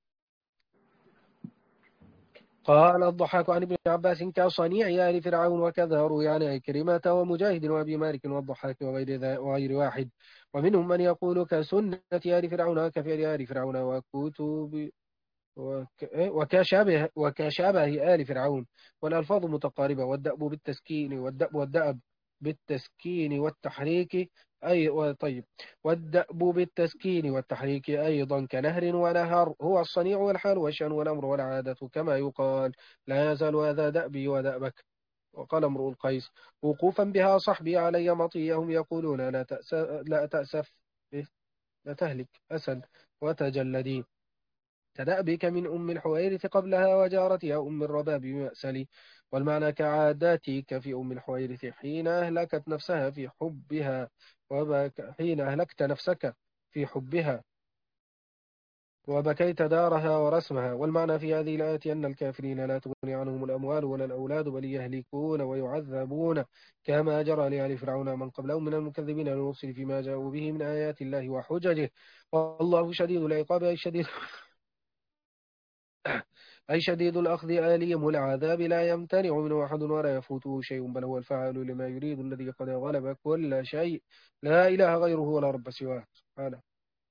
قال الضحاك عن ابن عباس كصنيع آل فرعون، وكذا روي عن عكرمة ومجاهد وأبي مالك والضحاك وغير, وغير واحد. ومنهم من يقول كسنة آل فرعون وكفعل آل فرعون وكتب وكشبه, وكشبه آل فرعون، والألفاظ متقاربة. والدأب بالتسكين والدأب والدأب بالتسكين والتحريك أي طيب والدأب بالتسكين والتحريك أيضا كنهر ونهر، هو الصنيع والحال والشأن والأمر والعادة، كما يقال لا يزال هذا دأبي ودأبك. وقال امرؤ القيس وقوفا بها صحبي علي مطيهم يقولون لا تأسف, لا تأسف لا تهلك أسد وتجلدي، كدأبك من أم الحويرث قبلها وجارتها أم الرباب بمأسل. والمعنى كعاداتك في أم الحويرث حين أهلكت نفسها في حبها وبك حين أهلكت نفسك في حبها وبكيت دارها ورسمها. والمعنى في هذه الآية أن الكافرين لا تغني عنهم الأموال ولا الأولاد بل يهلكون ويعذبون كما جرى لآل فرعون من قبلهم من المكذبين المرسل فيما جاءوا به من آيات الله وحججه. والله شديد العقاب أي شديد أي شديد الأخذ آليم العذاب لا يمتنع منه أحد ولا يفوته شيء، بل هو الفاعل لما يريد الذي قد غلب كل شيء، لا إله غيره ولا رب سواه سبحانه.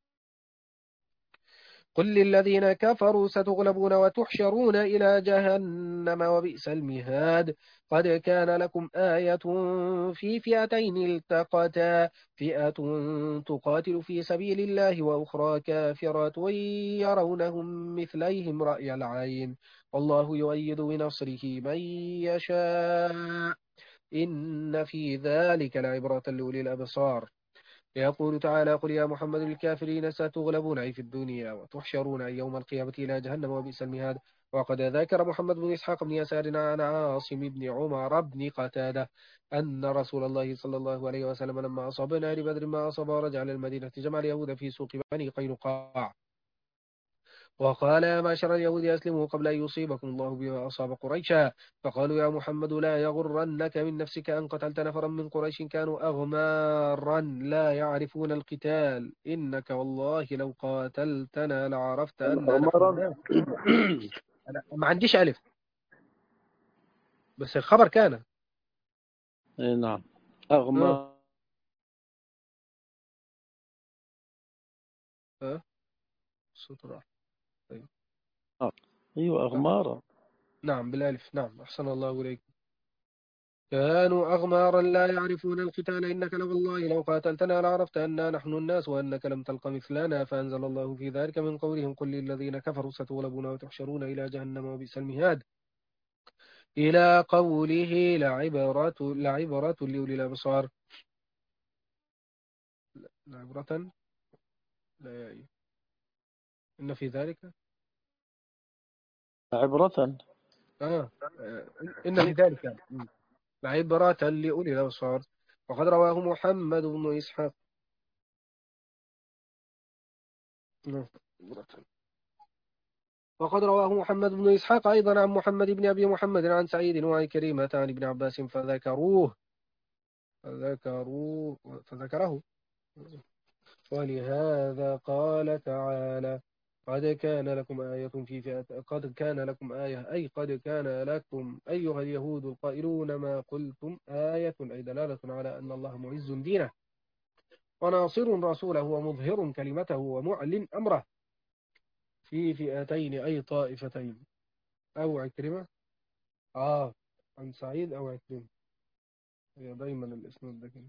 قل للذين كفروا ستغلبون وتحشرون إلى جهنم وبئس المهاد. قد كان لكم آية في فئتين التقتا، فئة تقاتل في سبيل الله وأخرى كافرة يرونهم مثليهم رأي العين، والله يؤيد بنصره من يشاء، إن في ذلك لعبرة لأولي الأبصار. يقول تعالى قل يا محمد الكافرين ستغلبون أي في الدنيا وتحشرون أي يوم القيامة إلى جهنم وبئس المهاد. وقد ذكر محمد بن إسحاق بن يسار عن عاصم بن عمر بن قتادة أن رسول الله صلى الله عليه وسلم لما أصاب نار بدر ما أصاب ورجع للمدينة جمع اليهود في سوق بني قينقاع وقال يا معشر اليهود أسلموا قبل أن يصيبكم الله بما أصاب قريشا. فقالوا يا محمد لا يغرنك من نفسك أن قتلت نفرا من قريش كانوا أغمارا لا يعرفون القتال، إنك والله لو قاتلتنا لعرفت أن نحن أغمارا. الناس. أنا ما عنديش ألف بس الخبر كان إيه نعم ها أغمار. ها الصوت راح. طيب. أيوة أغمارا. نعم بالألف، نعم أحسن الله إليك. كانوا أغمارا لا يعرفون القتال، إنك لوالله لو قاتلتنا لعرفت أننا نحن الناس وأنك لم تلق مثلنا. فأنزل الله في ذلك من قولهم قل للذين كفروا ستغلبون وتحشرون إلى جهنم وبئس المهاد، إلى قوله لعبرة لعبرة لأولي الأبصار. لعبرة لا ي- إن في ذلك عبرة. آه. آه، إن في ذلك م. لعبرة لأولي الأبصار. وقد رواه محمد بن إسحاق. نعم. وقد رواه محمد بن إسحاق أيضا عن محمد بن أبي محمد عن سعيد وعن كريمة عن ابن عباس فذكروه فذكروه فذكره. ولهذا قال تعالى قد كان لكم آية في فئة قد كان لكم آية أي قد كان لكم أيها اليهود القائلون ما قلتم آية أي دلالة على أن الله معز دينه وناصر رسوله ومظهر كلمته ومعلن أمره في فئتين أي طائفتين. أو عكرمة آه عن سعيد أو عكرمة، هي دايما الإسناد ده كده.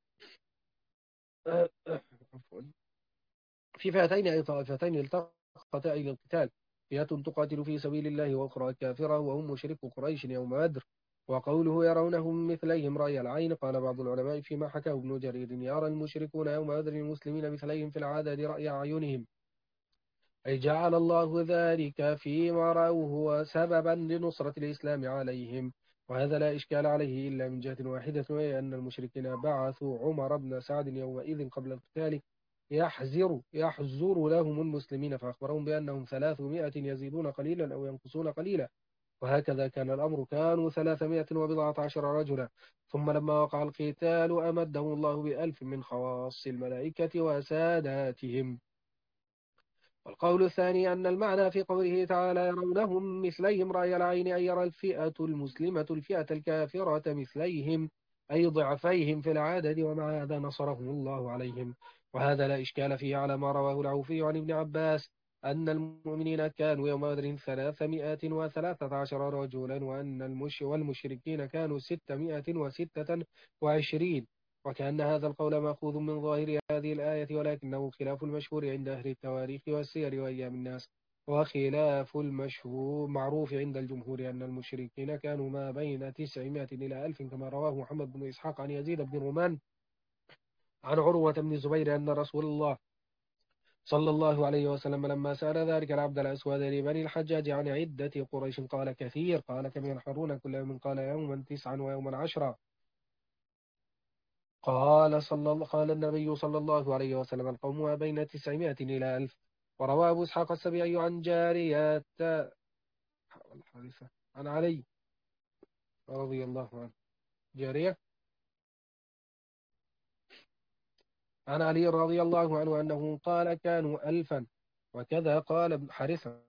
آه، آه، عفوا. في فئتين أي طائفتين التقتا إلى القتال، فئة تقاتل في سبيل الله وأخرى كافرة وهم مشركو قريش يوم بدر. وقوله يرونهم مثليهم رأي العين، قال بعض العلماء فيما حكاه ابن جرير يرى المشركون يوم بدر المسلمين مثليهم في العدد رأي أعينهم، أي جعل الله ذلك فيما رأوه سببا لنصرة الإسلام عليهم. وهذا لا إشكال عليه إلا من جهة واحدة، وهي أن المشركين بعثوا عمر بن سعد يومئذ قبل القتال يحزر يحزر لهم المسلمين، فأخبرهم بأنهم ثلاثمائة يزيدون قليلا أو ينقصون قليلا، وهكذا كان الأمر، كانوا ثلاثمائة وبضعة عشر رجلا. ثم لما وقع القتال أمدهم الله بألف من خواص الملائكة وساداتهم. والقول الثاني أن المعنى في قوله تعالى يرونهم مثليهم رأي العين، أي يرى الفئة المسلمة الفئة الكافرة مثليهم، أي ضعفيهم في العدد، ومع هذا نصرهم الله عليهم. وهذا لا إشكال فيه على ما رواه العوفي عن ابن عباس أن المؤمنين كانوا يوم بدر ثلاثمائة وثلاثة عشر رجلا، وأن المش والمشركين كانوا ستمائة وستة وعشرين، وكأن هذا القول مأخوذ من ظاهر هذه الآية، ولكنه خلاف المشهور عند أهل التواريخ والسير وأيام الناس. وخلاف المشهور معروف عند الجمهور أن المشركين كانوا ما بين تسعمائة إلى ألف، كما رواه محمد بن إسحاق عن يزيد بن رومان عن عروة بن الزبير أن رسول الله صلى الله عليه وسلم لما سأل ذلك العبد الأسود لبني الحجاج عن عدة قريش قال كثير، قال كم ينحرون كل يوم؟ قال يوما تسعا ويوما عشرا. قال صلى الله قال النبي صلى الله عليه وسلم القوم ما بين تسعمائة إلى ألف. وروى أبو إسحاق السبيعي عن جارية الحارثة عن علي رضي الله عنه جارية عن علي رضي الله عنه أنه قال كانوا ألفا، وكذا قال ابن حارثة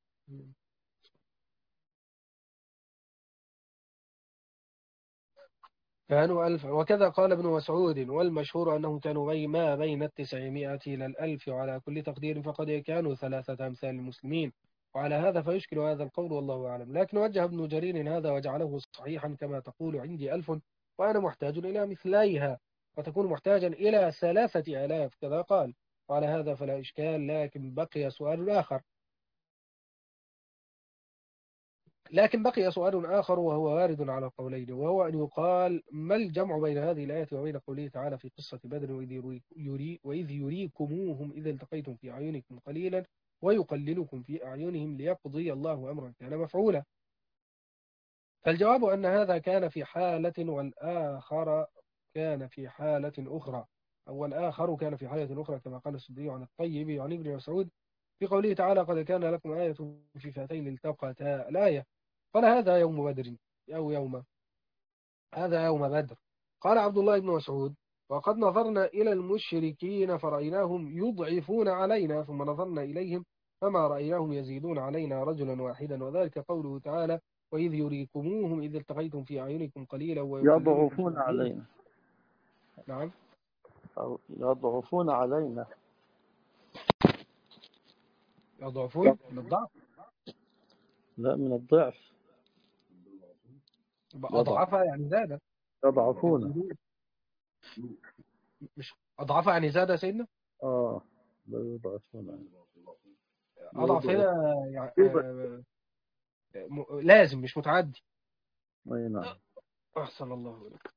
كانوا ألف، وكذا قال ابن مسعود، والمشهور أنهم كانوا بي ما بين التسعمائة إلى الألف، وعلى كل تقدير فقد كانوا ثلاثة أمثال المسلمين. وعلى هذا فيشكل هذا القول والله أعلم، لكن وجه ابن جرير هذا وجعله صحيحا كما تقول عندي ألف وأنا محتاج إلى مثليها، وتكون محتاجا إلى ثلاثة آلاف كذا قال. وعلى هذا فلا إشكال، لكن بقي سؤال آخر لكن بقي سؤال آخر وهو وارد على القولين، وهو أن يقال ما الجمع بين هذه الآية وبين قوله تعالى في قصة بدر وإذ, يري يري وإذ يريكموهم إذا التقيتم في أعينكم قليلا ويقللكم في أعينهم ليقضي الله أمرا كان مفعولا. فالجواب أن هذا كان في حالة والآخر كان في حالة أخرى، أو الآخر كان في حالة أخرى، كما قال السدي عن الطيب عن ابن مسعود في قوله تعالى قد كان لكم آية في فئتين التقتا الآية. قال هذا يوم بدر أو يوم هذا يوم بدر. قال عبد الله بن مسعود وقد نظرنا إلى المشركين فرأيناهم يضعفون علينا، ثم نظرنا إليهم فما رأيناهم يزيدون علينا رجلا واحدا، وذلك قوله تعالى وإذ يريكموهم إذ التقيتم في أعينكم قليلا ويقللكم في يضعفون أعينهم. علينا. نعم أو يضعفون علينا. يضعفون من الضعف، لا، من الضعف. يضع أضعفها يعني زاد، يضعفون. مش أضعفها يعني زاد يا سيدنا. آه لا يضعفون. أضعف يضعف هنا يعني يضعف. آه، م- لازم مش متعدي. أي نعم. أحسن الله إليك.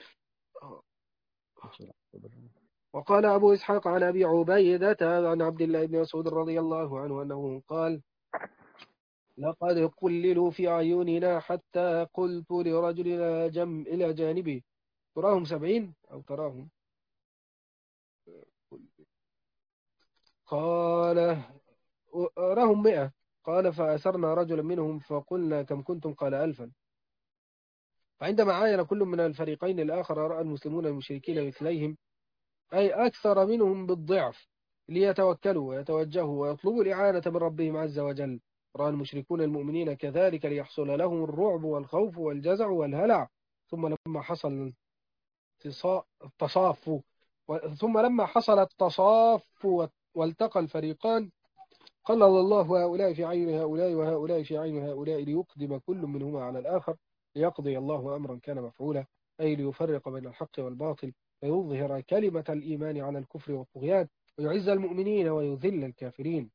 وقال أبو إسحاق عن أبي عبيدة عن عبد الله بن مسعود رضي الله عنه أنه قال لقد قللوا في أعيننا حتى قلت لرجل إلى جم إلى جانبي تراهم سبعين أو تراهم، قال أراهم مئة، قال فأسرنا رجلا منهم فقلنا كم كنتم؟ قال ألفا. فعندما عاين كل من الفريقين الآخر رأى المسلمون المشركين مثليهم، أي أكثر منهم بالضعف، ليتوكلوا ويتوجهوا ويطلبوا الإعانة من ربهم عز وجل. رأى المشركون المؤمنين كذلك ليحصل لهم الرعب والخوف والجزع والهلع. ثم لما حصل التصاف ثم لما حصل التصاف والتقى الفريقان قلل الله هؤلاء في عين هؤلاء وهؤلاء في عين هؤلاء ليقدم كل منهما على الآخر ليقضي الله أمرا كان مفعولا، أي ليفرق بين الحق والباطل ويظهر كلمة الإيمان على الكفر والطغيان ويعز المؤمنين ويذل الكافرين،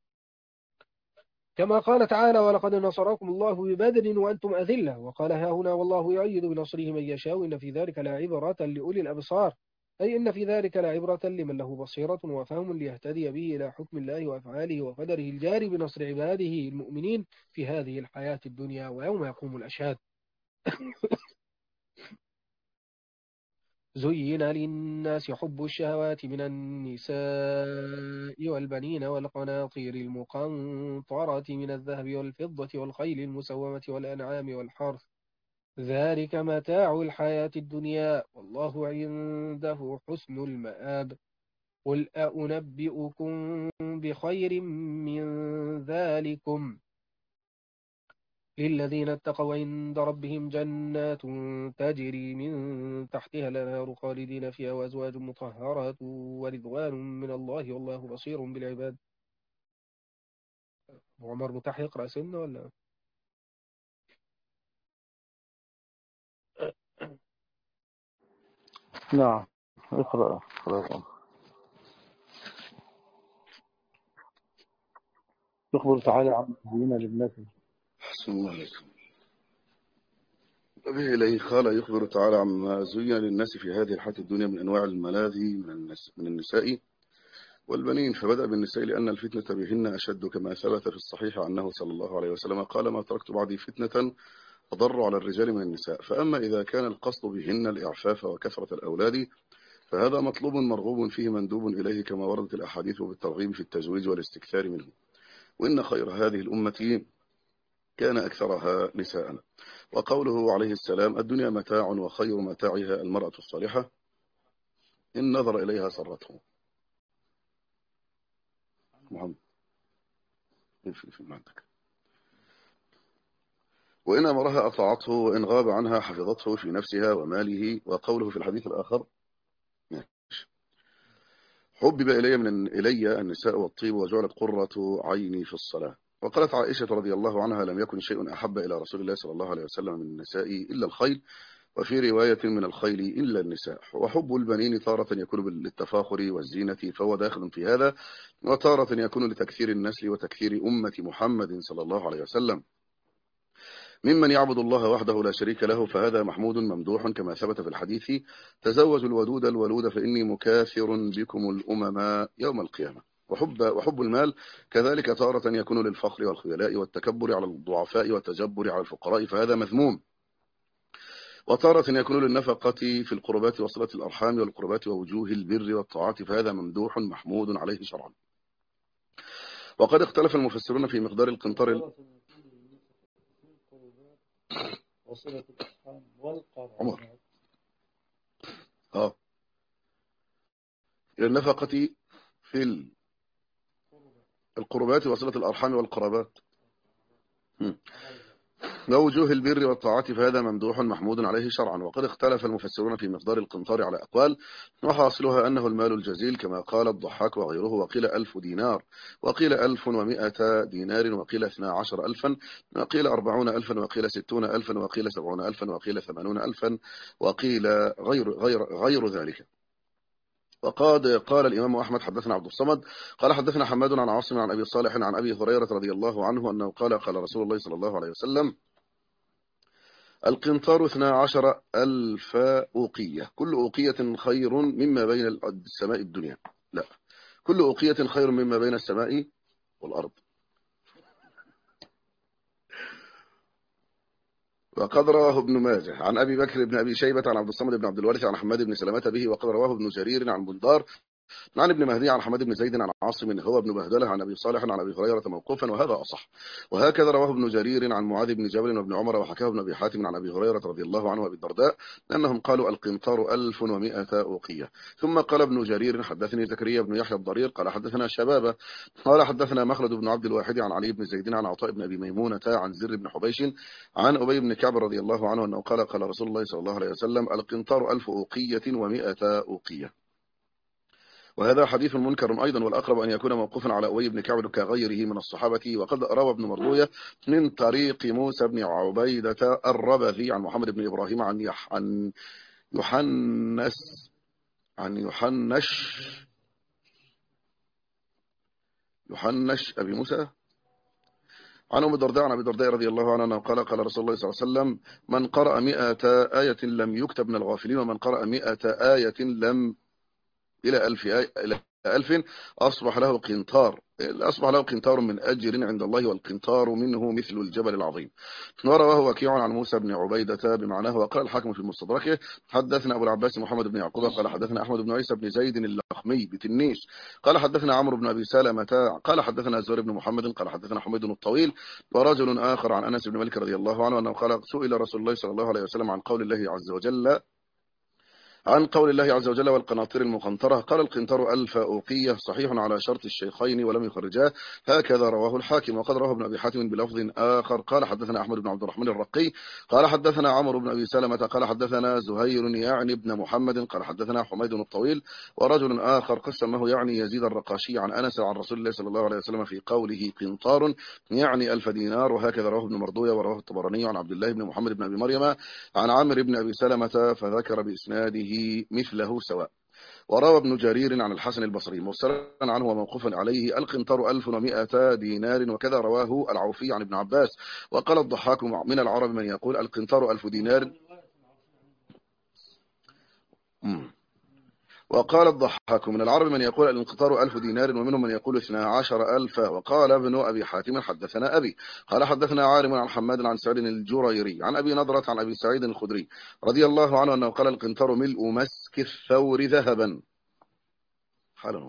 كما قال تعالى ولقد نصركم الله ببدر وأنتم أذلة. وقال ها هنا والله يؤيد بنصره من يشاء إن في ذلك لعبرة لأولي الأبصار، أي إن في ذلك لعبرة لمن له بصيرة وفهم ليهتدي به إلى حكم الله وأفعاله وقدره الجاري بنصر عباده المؤمنين في هذه الحياة الدنيا ويوم يقوم الأشهاد. زين للناس حب الشهوات من النساء والبنين والقناطير المقنطرة من الذهب والفضة والخيل المسومة والأنعام والحرث، ذلك متاع الحياة الدنيا والله عنده حسن المآب. قل أنبئكم بخير من ذلكم للذين اتقوا عند ربهم جنات تجري من تحتها الأنهار خالدين فيها وأزواج مطهرات ورضوان من الله والله بصير بالعباد. عمر متاح يقرأ سنة ولا؟ نعم، اقرأ اقرأ. يخبر تعالى عن زين للناس. أحسن الله عليكم. به إليه قال يخبر تعالى عما زين للناس في هذه الحياة الدنيا من أنواع الملاذ من, النس من النساء والبنين، فبدأ بالنساء لأن الفتنة بهن أشد، كما ثبت في الصحيح عنه صلى الله عليه وسلم قال ما تركت بعدي فتنة أضر على الرجال من النساء. فأما إذا كان القصد بهن الإعفاف وكثرة الأولاد فهذا مطلوب مرغوب فيه مندوب إليه، كما وردت الأحاديث بالترغيب في التزويج والاستكثار منه. وإن خير هذه الأمة كان أكثرها نساء. وقوله عليه السلام الدنيا متاع وخير متاعها المرأة الصالحة إن نظر إليها سرته. محمد في في عندك. وإن أمرها أطاعته وإن غاب عنها حفظته في نفسها وماله. وقوله في الحديث الآخر حبب إلي من إلي النساء والطيب وجعلت قرة عيني في الصلاة. وقالت عائشة رضي الله عنها لم يكن شيء أحب إلى رسول الله صلى الله عليه وسلم من النساء إلا الخيل، وفي رواية من الخيل إلا النساء. وحب البنين تارة يكون للتفاخر والزينة فهو داخل في هذا، وتارة يكون لتكثير النسل وتكثير أمة محمد صلى الله عليه وسلم ممن يعبد الله وحده لا شريك له، فهذا محمود ممدوح كما ثبت في الحديث تزوجوا الودود الولود فإني مكاثر بكم الأمم يوم القيامة. وحب, وحب المال كذلك تارة يكون للفخر والخيلاء والتكبر على الضعفاء والتجبر على الفقراء، فهذا مذموم. وتارة يكون للنفقة في القربات وصلة الأرحام والقربات ووجوه البر والطاعات، فهذا ممدوح محمود عليه شرعا. وقد اختلف المفسرون في مقدار القنطر وصلة الأرحام والقرابات. اه النفقة في القربات وصلة الأرحام والقرابات ووجوه البر والطاعات، فهذا ممدوح محمود عليه شرعا. وقد اختلف المفسرون في مقدار القنطار على أقوال، وحاصلها أنه المال الجزيل كما قال الضحاك وغيره، وقيل ألف دينار، وقيل ألف ومائة دينار، وقيل اثنا عشر ألفا، وقيل أربعون ألفا، وقيل ستون ألفا، وقيل سبعون ألفا، وقيل ثمانون ألفا، وقيل غير, غير, غير ذلك. وقد قال الإمام أحمد حدثنا عبد الصمد قال حدثنا حماد عن عاصم عن أبي صالح عن أبي هريرة رضي الله عنه أنه قال قال رسول الله صلى الله عليه وسلم القنطار اثنا عشر ألف أوقية، كل أوقية خير مما بين السماء الدنيا لا كل أوقية خير مما بين السماء والأرض. وقد رواه ابن ماجه عن أبي بكر بن أبي شيبة عن عبد الصمد بن عبد الوارث عن حماد بن سلمة به. وقد رواه ابن جرير عن بندار عن ابن مهدي عن حماد بن زيد عن عاصم هو ابن بهدلة عن أبي صالح عن أبي هريرة موقوفا، وهذا أصح. وهكذا رواه ابن جرير عن معاذ بن جبل وابن عمر، وحكاه ابن أبي حاتم عن أبي هريرة رضي الله عنه وأبي الدرداء أنهم قالوا القنطار ألف ومائة أوقية. ثم قال ابن جرير حدثني زكريا بن يحيى الضرير قال حدثنا شبابة قال حدثنا مخلد بن عبد الواحد عن علي بن زيد عن عطاء بن أبي ميمونة عن زر بن حبيش عن أبي بن كعب رضي الله عنه أنه قال قال رسول الله صلى الله عليه وسلم القنطار ألف أوقية ومائة أوقية. وهذا حديث منكر أيضا، والأقرب أن يكون موقوفا على أبي بن كعب كغيره من الصحابة. وقد روى ابن مردوية من طريق موسى بن عبيدة الربذي عن محمد بن إبراهيم عن عن يحنس عن يحنش يحنش أبي موسى عن أم الدرداء عن أبي الدرداء رضي الله عنه أنه قال قال رسول الله صلى الله عليه وسلم من قرأ مئة آية لم يكتب من الغافلين، ومن قرأ مئة آية لم إلى ألف آية إلى ألف أصبح له قنطار أصبح له قنطار من أجر عند الله، والقنطار منه مثل الجبل العظيم. ورواه وكيع عن موسى بن عبيدة بمعناه. وقال الحاكم في مستدركه حدثنا أبو العباس محمد بن يعقوب قال حدثنا أحمد بن عيسى بن زيد اللخمي بتنيس قال حدثنا عمرو بن أبي سلمة قال حدثنا زهير بن محمد قال حدثنا حميد الطويل ورجل آخر عن أنس بن مالك رضي الله عنه أنه قال سئل رسول الله صلى الله عليه وسلم عن قول الله عز وجل عن قول الله عز وجل والقناطير المقنطرة، قال القنطر ألف أوقية صحيح على شرط الشيخين ولم يخرجاه، هكذا رواه الحاكم. وقد رواه ابن أبي حاتم بلفظ آخر قال حدثنا أحمد بن عبد الرحمن الرقي قال حدثنا عمرو بن أبي سلمة قال حدثنا زهير يعني ابن محمد قال حدثنا حميد الطويل ورجل آخر قسمه يعني يزيد الرقاشي عن أنس عن رسول الله صلى الله عليه وسلم في قوله قنطار يعني ألف دينار، وهكذا رواه ابن مردوية ورواه الطبراني عن عبد الله بن محمد بن أبي مريم عن عمرو بن أبي سلمة فذكر بإسناده مثله سواء. وروى ابن جرير عن الحسن البصري مرسلا عنه وموقوفا عليه القنطر ألف ومائة دينار، وكذا رواه العوفي عن ابن عباس. وقال الضحاك من العرب من يقول القنطر ألف دينار مم. وقال الضحاك من العرب من يقول الانقطار ألف دينار، ومنهم من يقول اثنا عشر ألف. وقال ابن أبي حاتم حدثنا أبي قال حدثنا عارم عن حماد عن سعيد الجريري عن أبي نضرة عن أبي سعيد الخدري رضي الله عنه أنه قال القنطر ملء مسك الثور ذهبا حاله.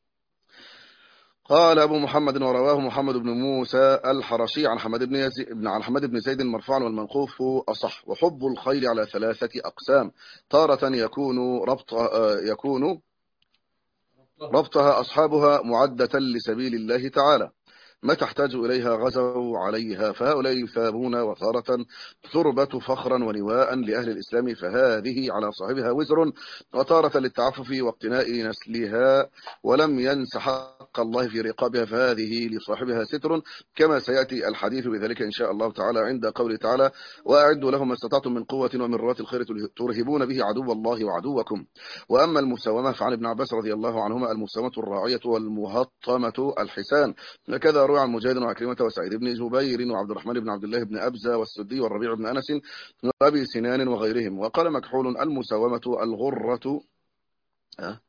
قال أبو محمد ورواه محمد بن موسى الحرشي عن حماد بن يزيد عن حماد بن زيد مرفوعا والمنقوف أصح. وحب الخيل على ثلاثة أقسام، تارة يكون ربط يكون ربطها أصحابها معدة لسبيل الله تعالى، ما تحتاج إليها غزوا عليها، فهؤلاء يثابون، وثارة تربة فخرا ونواء لأهل الإسلام فهذه على صاحبها وزر، وتارة للتعفف واقتناء نسلها ولم ينس حق الله في رقابها فهذه لصاحبها ستر، كما سيأتي الحديث بذلك إن شاء الله تعالى عند قوله تعالى وأعدوا لهم ما استطعتم من قوة ومن رباط الخير ترهبون به عدو الله وعدوكم. وأما المساومة فعن ابن عباس رضي الله عنهما المساومة الراعية والمهطمة الحسان، كذا روى عن مجاهد وعكرمة وسعيد بن جبير وعبد الرحمن بن عبد الله بن أبزة والسدي والربيع بن أنس وأبي سنان وغيرهم. وقال مكحول المساومة الغرة أه؟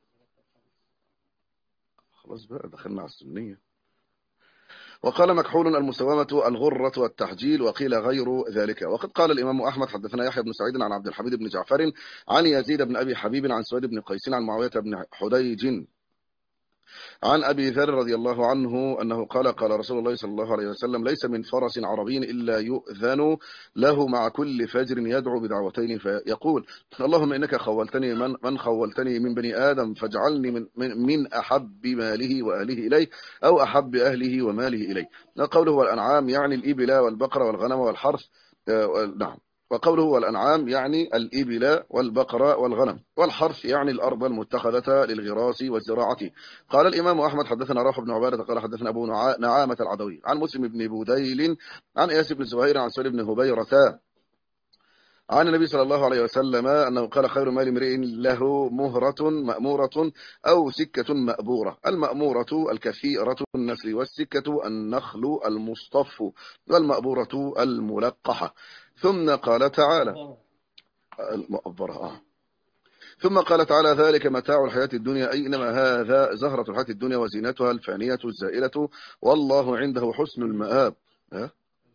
خلاص بقى دخلنا على السنية. وقال مكحول المساومة الغرة والتحجيل، وقيل غير ذلك. وقد قال الإمام أحمد حدثنا يحيى بن سعيد عن عبد الحميد بن جعفر عن يزيد بن أبي حبيب عن سويد بن قيس عن معاوية بن حديج عن أبي ذر رضي الله عنه أنه قال قال رسول الله صلى الله عليه وسلم ليس من فرس عربي إلا يؤذن له مع كل فجر يدعو بدعوتين فيقول اللهم إنك خولتني من, من خولتني من بني آدم فاجعلني من, من, من أحب ماله وأهله إليه أو أحب أهله وماله إليه. قوله والأنعام يعني الإبل والبقر والغنم والحرث آه نعم. وقوله والأنعام يعني الإبل والبقر والغنم، والحرث يعني الأرض المتخذة للغراس والزراعة. قال الإمام أحمد حدثنا روح بن عبادة قال حدثنا أبو نعامة العدوي عن مسلم بن بوديل عن إياس بن زهير عن سهيل بن هبيرة عن النبي صلى الله عليه وسلم أنه قال خير مال امرئ له مهرة مأمورة أو سكة مأبورة. المأمورة الكثيرة النسل، والسكة النخل المصطف، والمأبورة الملقحة. ثم قال تعالى المؤبرة آه. ثم قال تعالى ذلك متاع الحياة الدنيا، أي إنما هذا زهرة الحياة الدنيا وزينتها الفانية الزائلة والله عنده حسن المآب ها؟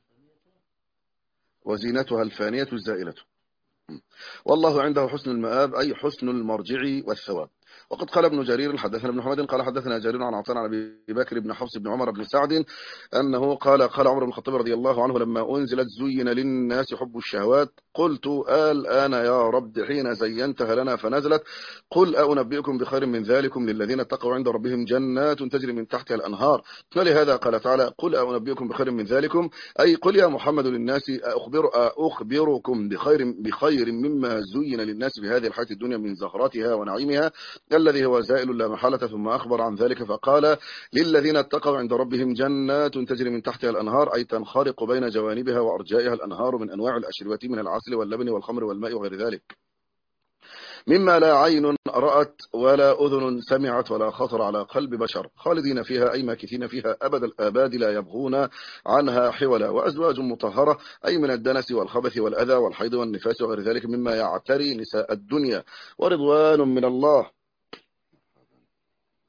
وزينتها الفانية الزائلة والله عنده حسن المآب أي حسن المرجع والثواب. وقد قال ابن جرير حدثنا ابن حمد قال حدثنا جرير عن عطاء عن أبي بكر بن حفص بن عمر بن سعد أنه قال قال عمر بن الخطاب رضي الله عنه لما أنزلت زين للناس حب الشهوات قلت الآن يا رب حين زينتها لنا فنزلت قل أنبئكم بخير من ذلكم للذين اتقوا عند ربهم جنات تجري من تحتها الأنهار. ولهذا قال تعالى قل أنبئكم بخير من ذلكم، أي قل يا محمد للناس أخبر أخبركم بخير بخير مما زين للناس بهذه الحياة الدنيا من زهراتها ونعيمها الذي هو زائل لا محالة. ثم أخبر عن ذلك فقال للذين اتقوا عند ربهم جنات تجري من تحتها الأنهار، أي تنخرق بين جوانبها وأرجائها الأنهار من أنواع الأشربة من العسل واللبن والخمر والماء وغير ذلك مما لا عين رأت ولا أذن سمعت ولا خطر على قلب بشر، خالدين فيها أي ماكثين فيها أبد الآباد لا يبغون عنها حولا. وأزواج مطهرة أي من الدنس والخبث والأذى والحيض والنفاس وغير ذلك مما يعتري نساء الدنيا، ورضوان من الله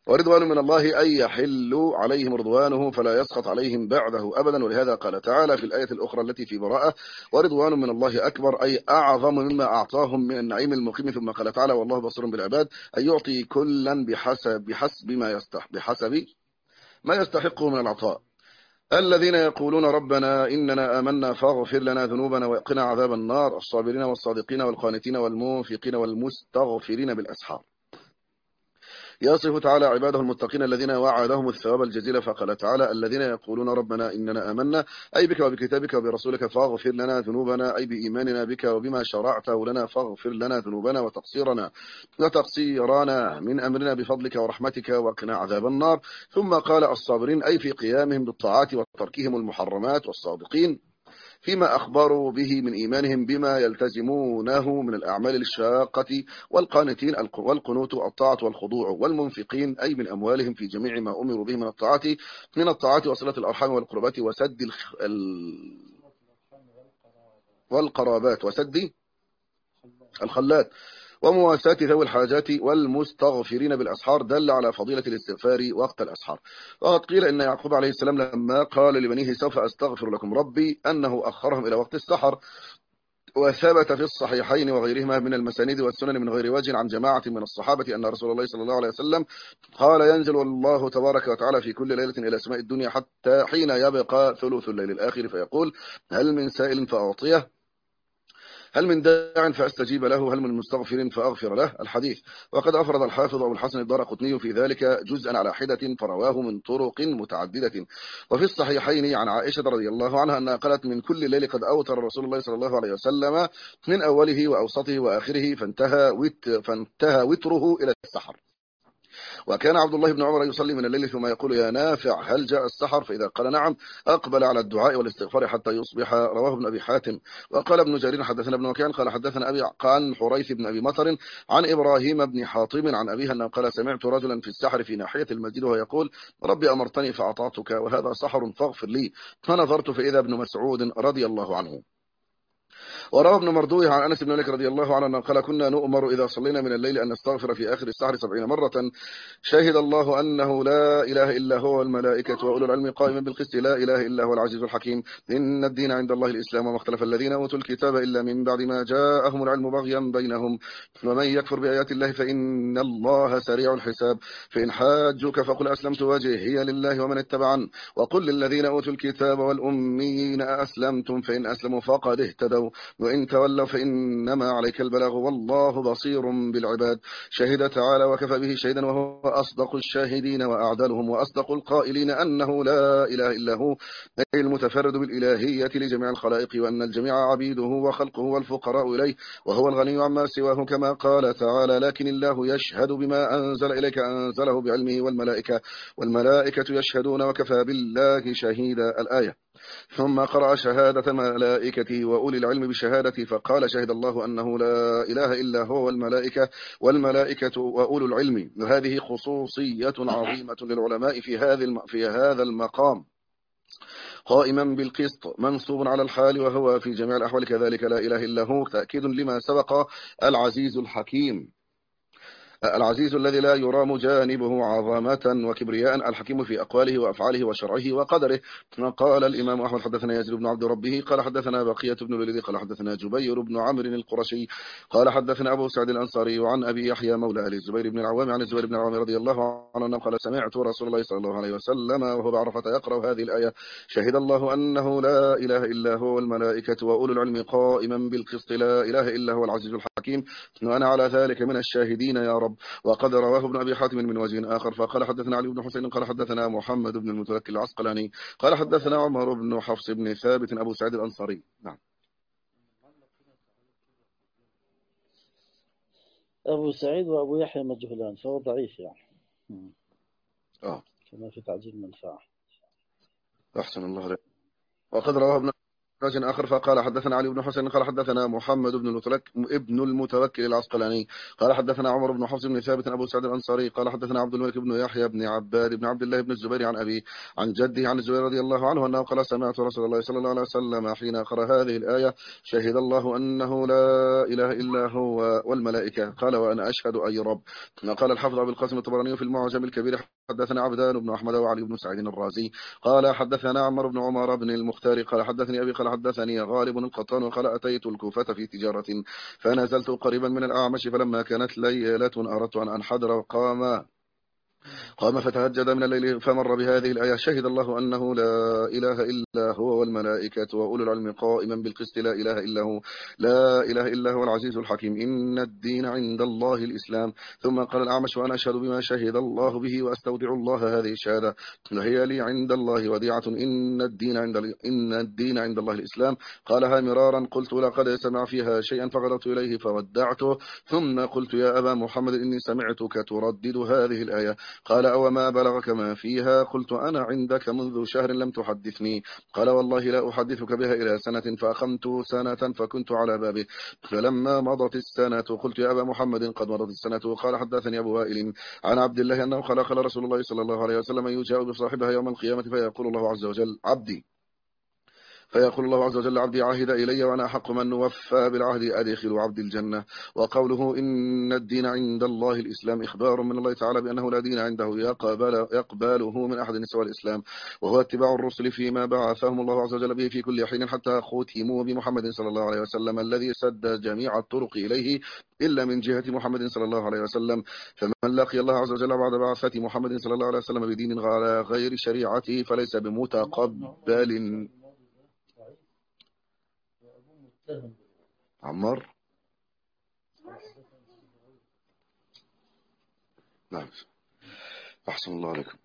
ورضوان من الله أي يحل عليهم رضوانه فلا يسخط عليهم بعده أبدا. ولهذا قال تعالى في الآية الأخرى التي في براءة: ورضوان من الله أكبر، أي أعظم مما أعطاهم من النعيم المقيم. ثم قال تعالى: والله بصير بالعباد، أي يعطي كلا بحسب بحسب ما يستحق بحسب ما يستحقه من العطاء. الذين يقولون ربنا إننا آمنا فاغفر لنا ذنوبنا وقنا عذاب النار، الصابرين والصادقين والقانتين والمنفقين والمستغفرين بالأسحار. يصف تعالى عباده المتقين الذين وعدهم الثواب الجزيل، فقال تعالى: الذين يقولون ربنا إننا آمنا، أي بك وبكتابك وبرسولك فاغفر لنا ذنوبنا، أي بإيماننا بك وبما شرعته لنا، فاغفر لنا ذنوبنا وتقصيرنا وتقصيرنا من أمرنا بفضلك ورحمتك وقنا عذاب النار. ثم قال: الصابرين، أي في قيامهم بالطاعات وتركهم المحرمات، والصادقين فيما أخبروا به من إيمانهم بما يلتزمونه من الأعمال الشاقة، والقانتين والقنوت الطاعة والخضوع، والمنفقين أي من أموالهم في جميع ما أمروا به من الطاعات من الطاعات وصلة الأرحام والقربات وسد الخ... ال... والقرابات وسد الخلات ومواساة ذوي الحاجات والمستغفرين بالأسحار، دل على فضيلة الاستغفار وقت الأسحار. وقد قيل إن يعقوب عليه السلام لما قال لبنيه سوف أستغفر لكم ربي أنه أخرهم إلى وقت السحر. وثبت في الصحيحين وغيرهما من المسانيد والسنن من غير وجه عن جماعة من الصحابة أن رسول الله صلى الله عليه وسلم قال: ينزل الله تبارك وتعالى في كل ليلة إلى سماء الدنيا حتى حين يبقى ثلث الليل الآخر فيقول: هل من سائل فأعطيه؟ هل من داع فأستجيب له؟ هل من مستغفر فأغفر له؟ الحديث. وقد أفرد الحافظ أبو الحسن الدارقطني في ذلك جزءا على حدة فرواه من طرق متعددة. وفي الصحيحين عن عائشة رضي الله عنها أنها قالت: من كل ليل قد أوتر رسول الله صلى الله عليه وسلم من أوله وأوسطه وآخره، فانتهى, وت فانتهى وتره إلى السحر. وكان عبد الله بن عمر يصلي من الليل ثم يقول: يا نافع هل جاء السحر؟ فإذا قال نعم أقبل على الدعاء والاستغفار حتى يصبح. رواه ابن أبي حاتم. وقال ابن جرير: حدثنا ابن وكيع قال حدثنا أبي عن حريث بن أبي مطر عن إبراهيم بن حاطب عن أبيه أنه قال: سمعت رجلا في السحر في ناحية المسجد وهو يقول: ربي أمرتني فأطعتك وهذا سحر فاغفر لي. فنظرت فإذا ابن مسعود رضي الله عنه. وروى ابن مردويه عن أنس بن مالك رضي الله عنه قال: كنا نؤمر إذا صلينا من الليل أن نستغفر في آخر السحر سبعين مرة. شهد الله أنه لا إله إلا هو والملائكة وأولو العلم قائما بالقسط لا إله إلا هو العزيز الحكيم. إن الدين عند الله الإسلام وما اختلف الذين أوتوا الكتاب إلا من بعد ما جاءهم العلم بغيا بينهم ومن يكفر بآيات الله فإن الله سريع الحساب. فإن حاجوك فقل أسلمت وجهي لله ومن اتبعن وقل للذين أوتوا الكتاب والأميين أسلمتم فإن أسلموا فقد اهتدوا وإن تولوا فإنما عليك البلاغ والله بصير بالعباد. شهد تعالى وكفى به شهيدا وهو أصدق الشاهدين وأعدلهم وأصدق القائلين أنه لا إله إلا هو المتفرد بالإلهية لجميع الخلائق وأن الجميع عبيده وخلقه والفقراء إليه وهو الغني عما سواه كما قال تعالى: لكن الله يشهد بما أنزل إليك أنزله بعلمه والملائكة والملائكة يشهدون وكفى بالله شهيدا. الآية. ثم قرأ شهادة ملائكته وأولي العلم بشهادته فقال: شهد الله أنه لا إله إلا هو والملائكة والملائكة وأولو العلم. وهذه خصوصية عظيمة للعلماء في هذا في هذا المقام قائما بالقسط منصوب على الحال وهو في جميع الأحوال كذلك لا إله إلا هو، تأكيد لما سبق. العزيز الحكيم العزيز الذي لا يرام جانبه عظمة وكبرياء، الحكيم في أقواله وأفعاله وشرعه وقدره. قال الإمام أحمد: حدثنا يزيد بن عبد ربه قال حدثنا بقية بن الوليد قال حدثنا جبير بن عمرو القرشي قال حدثنا أبو سعد الأنصاري عن أبي يحيى مولى آل الزبير بن العوام عن الزبير بن العوام رضي الله عنه قال: سمعت رسول الله صلى الله عليه وسلم وهو بعرفة يقرأ هذه الآية: شهد الله أنه لا إله إلا هو والملائكة وأولو العلم قائما بالقسط لا إله إلا هو العزيز الحكيم وأنا على ذلك من الشاهدين يا رب. وقد رواه ابن أبي حاتم من وجه آخر فقال: حدثنا علي بن حسين قال حدثنا محمد بن المتوكل العسقلاني قال حدثنا عمر بن حفص بن ثابت أبو سعيد الأنصاري. نعم. أبو سعيد وأبو يحيى مجهولان فهو ضعيف يعني. آه. كما في تعجيل المنفعة. أحسن الله عليك. وقد رواه ابن رجل آخر فقال حدثنا علي بن حسين قال حدثنا محمد بن المتوكل ابن المتوكل العسقلاني قال حدثنا عمر بن حفص بن ثابت أبو سعد الأنصاري قال حدثنا عبد الملك بن يحيى بن عباد بن عبد الله بن الزبير عن أبي عن جده عن الزبير رضي الله عنه أنه قال سمعت رسول الله صلى الله عليه وسلم حين قرأ هذه الآية شهد الله أنه لا إله إلا هو والملائكة قال وأنا أشهد أي رب. قال الحافظ أبو القاسم الطبراني في المعجم الكبير حدثنا عبدان بن أحمد وعلي بن سعيد الرازي قال حدثنا عمر بن عمر بن المختار قال حدثني أبي قال حدثني غالب القطان وقال أتيت الكوفة في تجارة فنزلت قريبا من الأعمش فلما كانت ليلة أردت أن أنحدر وقام قام فتهجد من الليل فمر بهذه الآية شهد الله أنه لا إله إلا هو والملائكة وأولو العلم قائما بالقسط لا إله إلا هو لا إله إلا هو العزيز الحكيم إن الدين عند الله الإسلام. ثم قال الأعمش وأنا أشهد بما شهد الله به وأستودع الله هذه الشهادة وهي لي عند الله وديعة إن الدين عند إن الدين عند الله الإسلام. قالها مرارا قلت لقد سمع فيها شيئا فغدرت إليه فودعته ثم قلت يا أبا محمد إني سمعتك تردد هذه الآية. قال أو ما بلغك ما فيها قلت أنا عندك منذ شهر لم تحدثني. قال والله لا أحدثك بها إلى سنة فأخمت سنة فكنت على بابه فلما مضت السنة قلت يا أبا محمد قد مضت السنة. قال حدثني أبو وائل عن عبد الله أنه قال قال رسول الله صلى الله عليه وسلم يجاء بصاحبها يوم القيامة فيقول الله عز وجل عبدي فيقول الله عز وجل عبدي عهد إلي وأنا أحق من وفى بالعهد أدخل عبد الجنة. وقوله إن الدين عند الله الإسلام إخبار من الله تعالى بأنه لا دين عنده يقبل يقبله من أحد سوى الإسلام وهو اتباع الرسل فيما بعثهم الله عز وجل به في كل حين حتى ختموا بمحمد صلى الله عليه وسلم الذي سد جميع الطرق إليه إلا من جهة محمد صلى الله عليه وسلم. فمن لقي الله عز وجل بعد بعثة محمد صلى الله عليه وسلم بدين على غير شريعته فليس بمتقبل. عمار نعم أحسن الله عليكم.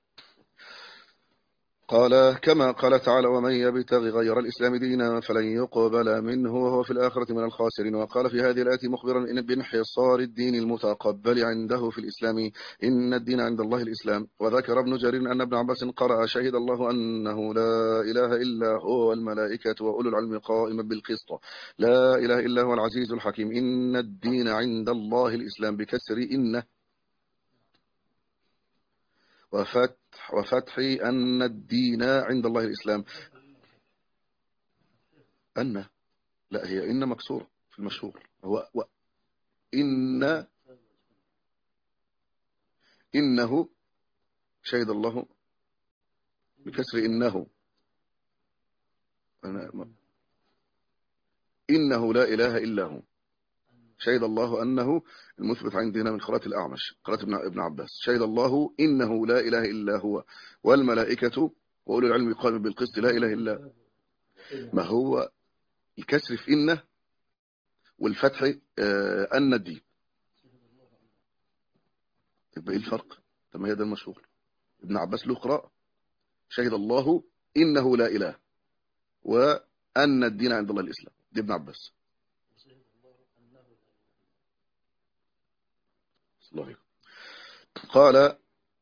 قال كما قال تعالى ومن يبتغي غير الإسلام دينا فلن يقبل منه وهو في الآخرة من الخاسرين. وقال في هذه الآية مخبرا إن بانحصار الدين المتقبل عنده في الإسلام إن الدين عند الله الإسلام. وذكر ابن جرير أن ابن عباس قرأ شهد الله أنه لا إله إلا هو والملائكة وأولو العلم قائما بالقسط لا إله إلا هو العزيز الحكيم إن الدين عند الله الإسلام بكسر إنه وفتح وفتح أن الدين عند الله الإسلام. أن لا هي إن مكسورة في المشهور هو و إن إنه شهد الله بكسر إنه إنه لا إله إلا هو شهد الله أنه المثبت عندنا من قراءة الأعمش قراءة ابن عباس شهد الله إنه لا إله إلا هو والملائكة وأولو العلم قائما بالقسط لا إله إلا. ما هو الكسر في إنه والفتح آه أن الدين يبقى إيه الفرق؟ طب ما هي ده المشهور. ابن عباس له قراءة شهد الله إنه لا إله وأن الدين عند الله الإسلام دي ابن عباس. الله قال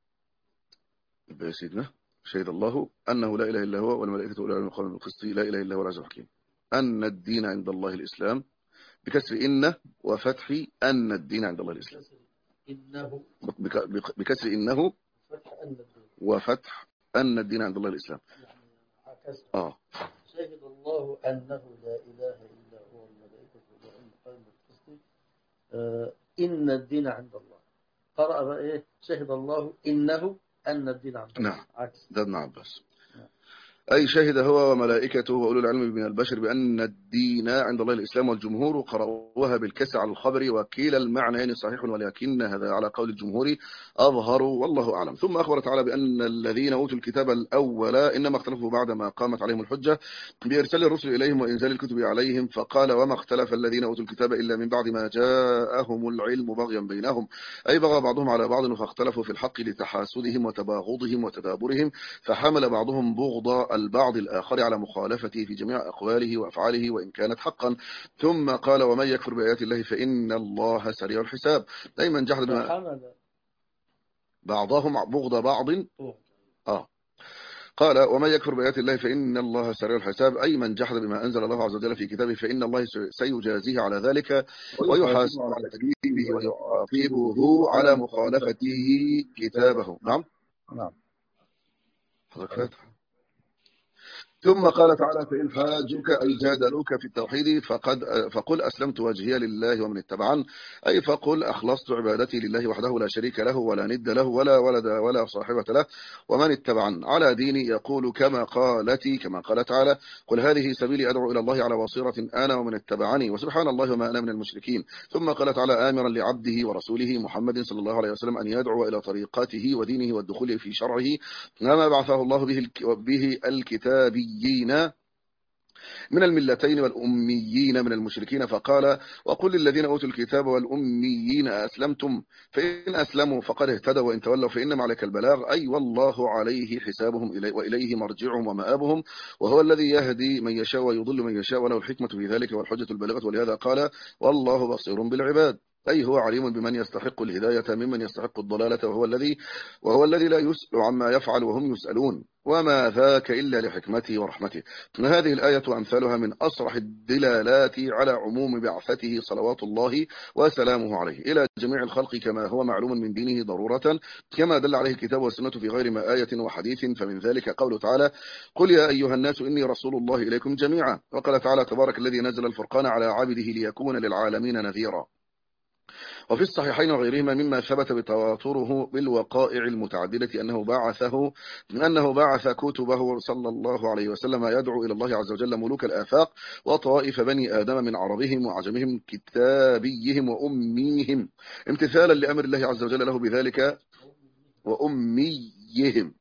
يا سيدنا شهد الله أنه لا إله إلا هو والملائكة وأولو العلم قائما بالقسط لا إله إلا هو العزيز الحكيم أن الدين عند الله الإسلام بكسر إن وفتح أن الدين عند الله الإسلام إنه بكسر إنه وفتح أن الدين عند الله الإسلام. آه شهد الله أنه لا إله إلا هو والملائكة وأولو العلم قائما بالقسط آه إن الدين عند الله. قرأ بقى إيه شهد الله إنه أن الدين عند الله. نعم عكس ده ابن عباس. أي شهد هو وملائكته وأولو العلم من البشر بأن الدين عند الله الإسلام والجمهور قرأوها بالكسر على الخبر وكيل المعنيين صحيح ولكن هذا على قول الجمهور أظهر والله أعلم. ثم أخبر تعالى بأن الذين أوتوا الكتاب الأول إنما اختلفوا بعدما قامت عليهم الحجة بإرسال الرسل إليهم وإنزال الكتب عليهم فقال وما اختلف الذين أوتوا الكتاب إلا من بعد ما جاءهم العلم بغيا بينهم أي بغى بعضهم على بعض فاختلفوا في الحق لتحاسدهم وتباغضهم وتدابرهم فحمل بعضهم بغض البعض الآخر على مخالفته في جميع أقواله وأفعاله وإن كانت حقا. ثم قال ومن يكفر بآيات الله فإن الله سريع الحساب أي من جحد بما بعضهم بغض بعض. آه قال ومن يكفر بآيات الله فإن الله سريع الحساب، أي من جحد بما أنزل الله عز وجل في كتابه فإن الله سيجازيه على ذلك ويحاسبه على تكذيبه ويعاقبه على مخالفته كتابه. نعم نعم. حضرتك. ثم قال تعالى فإن حاجوك أي جادلوك في التوحيد فقد فقل أسلمت وجهي لله ومن اتبعن، أي فقل أخلصت عبادتي لله وحده لا شريك له ولا ند له ولا ولد ولا صاحبة له ومن اتبعن على ديني يقول كما قالتي كما قال تعالى قل هذه سبيلي أدعو إلى الله على بصيرة أنا ومن اتبعني وسبحان الله وما أنا من المشركين. ثم قال تعالى آمرا لعبده ورسوله محمد صلى الله عليه وسلم أن يدعو إلى طريقته ودينه والدخول في شرعه ما بعثه الله به به الكتابيين من الملتين والأميين من المشركين، فقال وقل للذين أوتوا الكتاب والأميين أسلمتم فإن أسلموا فقد اهتدوا وإن تولوا فإنما عليك البلاغ، أي والله عليه حسابهم إليه وإليه مرجعهم ومآبهم وهو الذي يهدي من يشاء ويضل من يشاء وله الحكمة في ذلك والحجة البالغة، ولهذا قال والله بصير بالعباد، أي هو عليم بمن يستحق الهداية ممن يستحق الضلالة وهو الذي وهو الذي لا يسأل عما يفعل وهم يسألون وما ذاك إلا لحكمته ورحمته. هذه الآية أمثالها من أصرح الدلالات على عموم بعثته صلوات الله وسلامه عليه إلى جميع الخلق كما هو معلوم من دينه ضرورة كما دل عليه الكتاب والسنة في غير ما آية وحديث. فمن ذلك قوله تعالى قل يا أيها الناس إني رسول الله إليكم جميعا، وقال تعالى تبارك الذي نزل الفرقان على عبده ليكون للعالمين نذيرا. وفي الصحيحين وغيرهما مما ثبت بتواتره بالوقائع المتعددة أنه بعثه أنه بعث كتبه صلى الله عليه وسلم يدعو إلى الله عز وجل ملوك الآفاق وطوائف بني آدم من عربهم وعجمهم كتابيهم وأميهم امتثالا لأمر الله عز وجل له بذلك وأميهم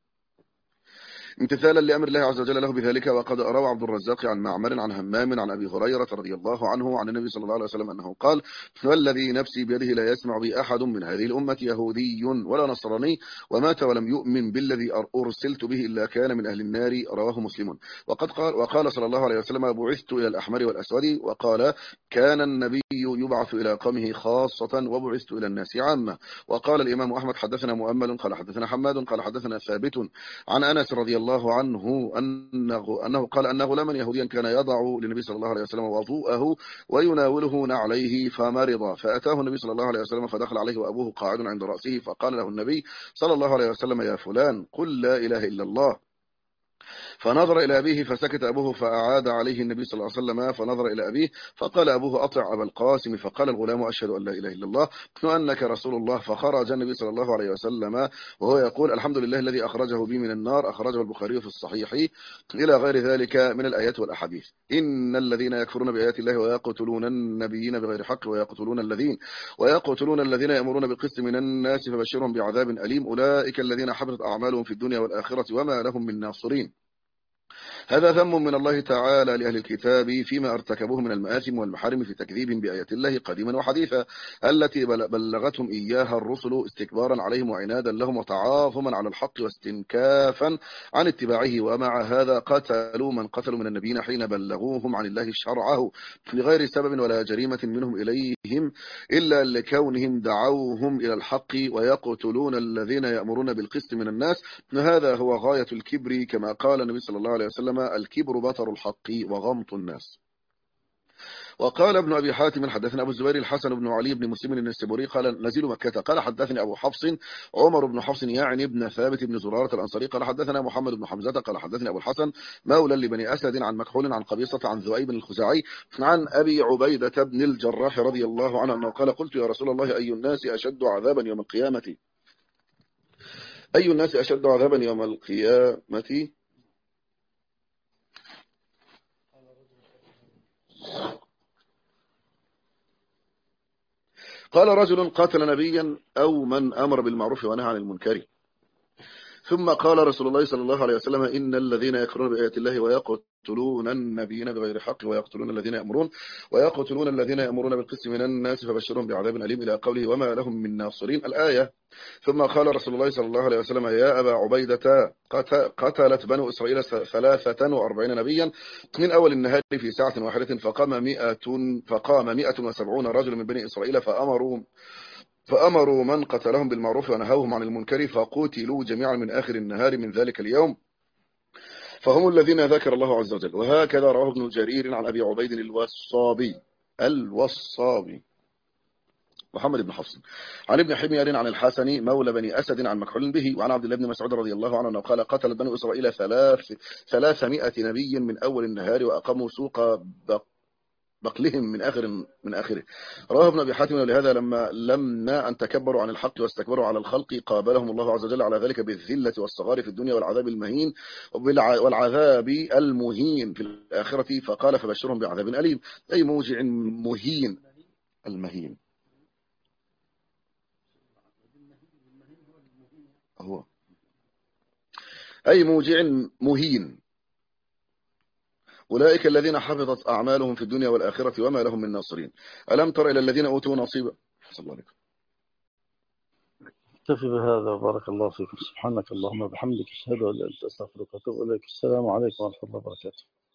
امتثالا لأمر الله عز وجل له بذلك. وقد روى عبد الرزاق عن معمر عن همام عن أبي هريرة رضي الله عنه عن النبي صلى الله عليه وسلم أنه قال والذي نفسي بيده لا يسمع بي أحد من هذه الأمة يهودي ولا نصراني ومات ولم يؤمن بالذي أرسلت به إلا كان من أهل النار، رواه مسلم. وقد قال وقال صلى الله عليه وسلم بعثت إلى الأحمر والأسود، وقال كان النبي يبعث إلى قومه خاصة وبعثت إلى الناس عامة. وقال الإمام أحمد حدثنا مؤمل قال حدثنا حماد قال حدثنا ثابت عن أنس رضي الله الله عنه أنه, أنه قال أن غلاما يهوديا كان يضع للنبي صلى الله عليه وسلم وضوءه ويناوله نعليه فمرض، فأتاه النبي صلى الله عليه وسلم فدخل عليه وأبوه قاعد عند رأسه، فقال له النبي صلى الله عليه وسلم يا فلان قل لا إله إلا الله، فنظر إلى أبيه فسكت أبوه، فأعاد عليه النبي صلى الله عليه وسلم فنظر إلى أبيه فقال أبوه أطع أبا القاسم، فقال الغلام أشهد أن لا إله إلا الله وأنك رسول الله. فخرج النبي صلى الله عليه وسلم وهو يقول الحمد لله الذي أخرجه بي من النار، أخرجه البخاري في الصحيح إلى غير ذلك من الآيات والأحاديث. إن الذين يكفرون بآيات الله ويقتلون النبيين بغير حق ويقتلون الذين ويقتلون الذين يأمرون بالقسط من الناس فبشرهم بعذاب أليم، أولئك الذين حبطت أعمالهم في الدنيا والآخرة وما لهم من ناصرين. هذا ذم من الله تعالى لأهل الكتاب فيما ارتكبوه من المآثم والمحارم في تكذيب بآيات الله قديما وحديثا التي بلغتهم إياها الرسل استكبارا عليهم وعنادا لهم وتعاظما على الحق واستنكافا عن اتباعه. ومع هذا قتلوا من قتلوا من النبيين حين بلغوهم عن الله شرعه لغير سبب ولا جريمة منهم إليهم إلا لكونهم دعوهم إلى الحق، ويقتلون الذين يأمرون بالقسط من الناس. هذا هو غاية الكبر كما قال النبي صلى الله عليه وسلم الكبر بطر الحق وغمط الناس. وقال ابن أبي حاتم حدثنا أبو الزبير الحسن بن علي بن مسلم النسبوري قال نزيل مكة قال حدثني أبو حفص عمر بن حفص يعني ابن ثابت بن زرارة الأنصاري قال حدثنا محمد بن حمزة قال حدثني أبو الحسن مولى لبني أسد عن مكحول عن قبيصة عن ذؤيب الخزاعي عن أبي عبيدة بن الجراح رضي الله عنه أنه قال قلت يا رسول الله أي الناس أشد عذابا يوم القيامة أي الناس أشد عذابا يوم القيامة قال رجل قاتل نبيا أو من أمر بالمعروف ونهى عن المنكر. ثم قال رسول الله صلى الله عليه وسلم إن الذين يكفرون بآيات الله ويقتلون النبيين بغير حق ويقتلون الذين يأمرون ويقتلون الذين يأمرون بالقسط من الناس فبشرهم بعذاب أليم إلى قوله وما لهم من ناصرين الآية. ثم قال رسول الله صلى الله عليه وسلم يا أبا عبيدة قتلت بنو إسرائيل ثلاثة وأربعين نبيا من أول النهار في ساعة واحدة فقام مئة فقام مئة وسبعون رجل من بني إسرائيل فأمروا فأمروا من قتلهم بالمعروف ونهوهم عن المنكر فقتلوا جميعا من آخر النهار من ذلك اليوم فهم الذين ذكر الله عز وجل. وهكذا رواه ابن جرير عن أبي عبيد الوصابي الوصابي محمد بن حفص عن ابن حمير عن الحسن مولى بني أسد عن مكحول به. وعن عبد الله بن مسعود رضي الله عنه أنه قال قتل بنو إسرائيل ثلاث ثلاثمائة نبي من أول النهار وأقاموا سوق بق بقلهم من آخر من آخره. رواه ابن أبي حاتم. ولهذا لما لما أن تكبروا عن الحق واستكبروا على الخلق قابلهم الله عز وجل على ذلك بالذلة والصغار في الدنيا والعذاب المهين والعذاب المهين في الآخرة. فقال فبشرهم بعذاب أليم أي موجع مهين. المهين هو أي موجع مهين. أولئك الذين حفظت أعمالهم في الدنيا والآخرة وما لهم من ناصرين. ألم تر إلى الذين أوتوا نصيبا. صلى الله عليه وسلم. اكتفي بهذا وبارك الله فيكم. سبحانك اللهم وبحمدك، اشهد ان لا اله الا انت استغفرك واتوب اليك. السلام عليكم ورحمه الله وبركاته.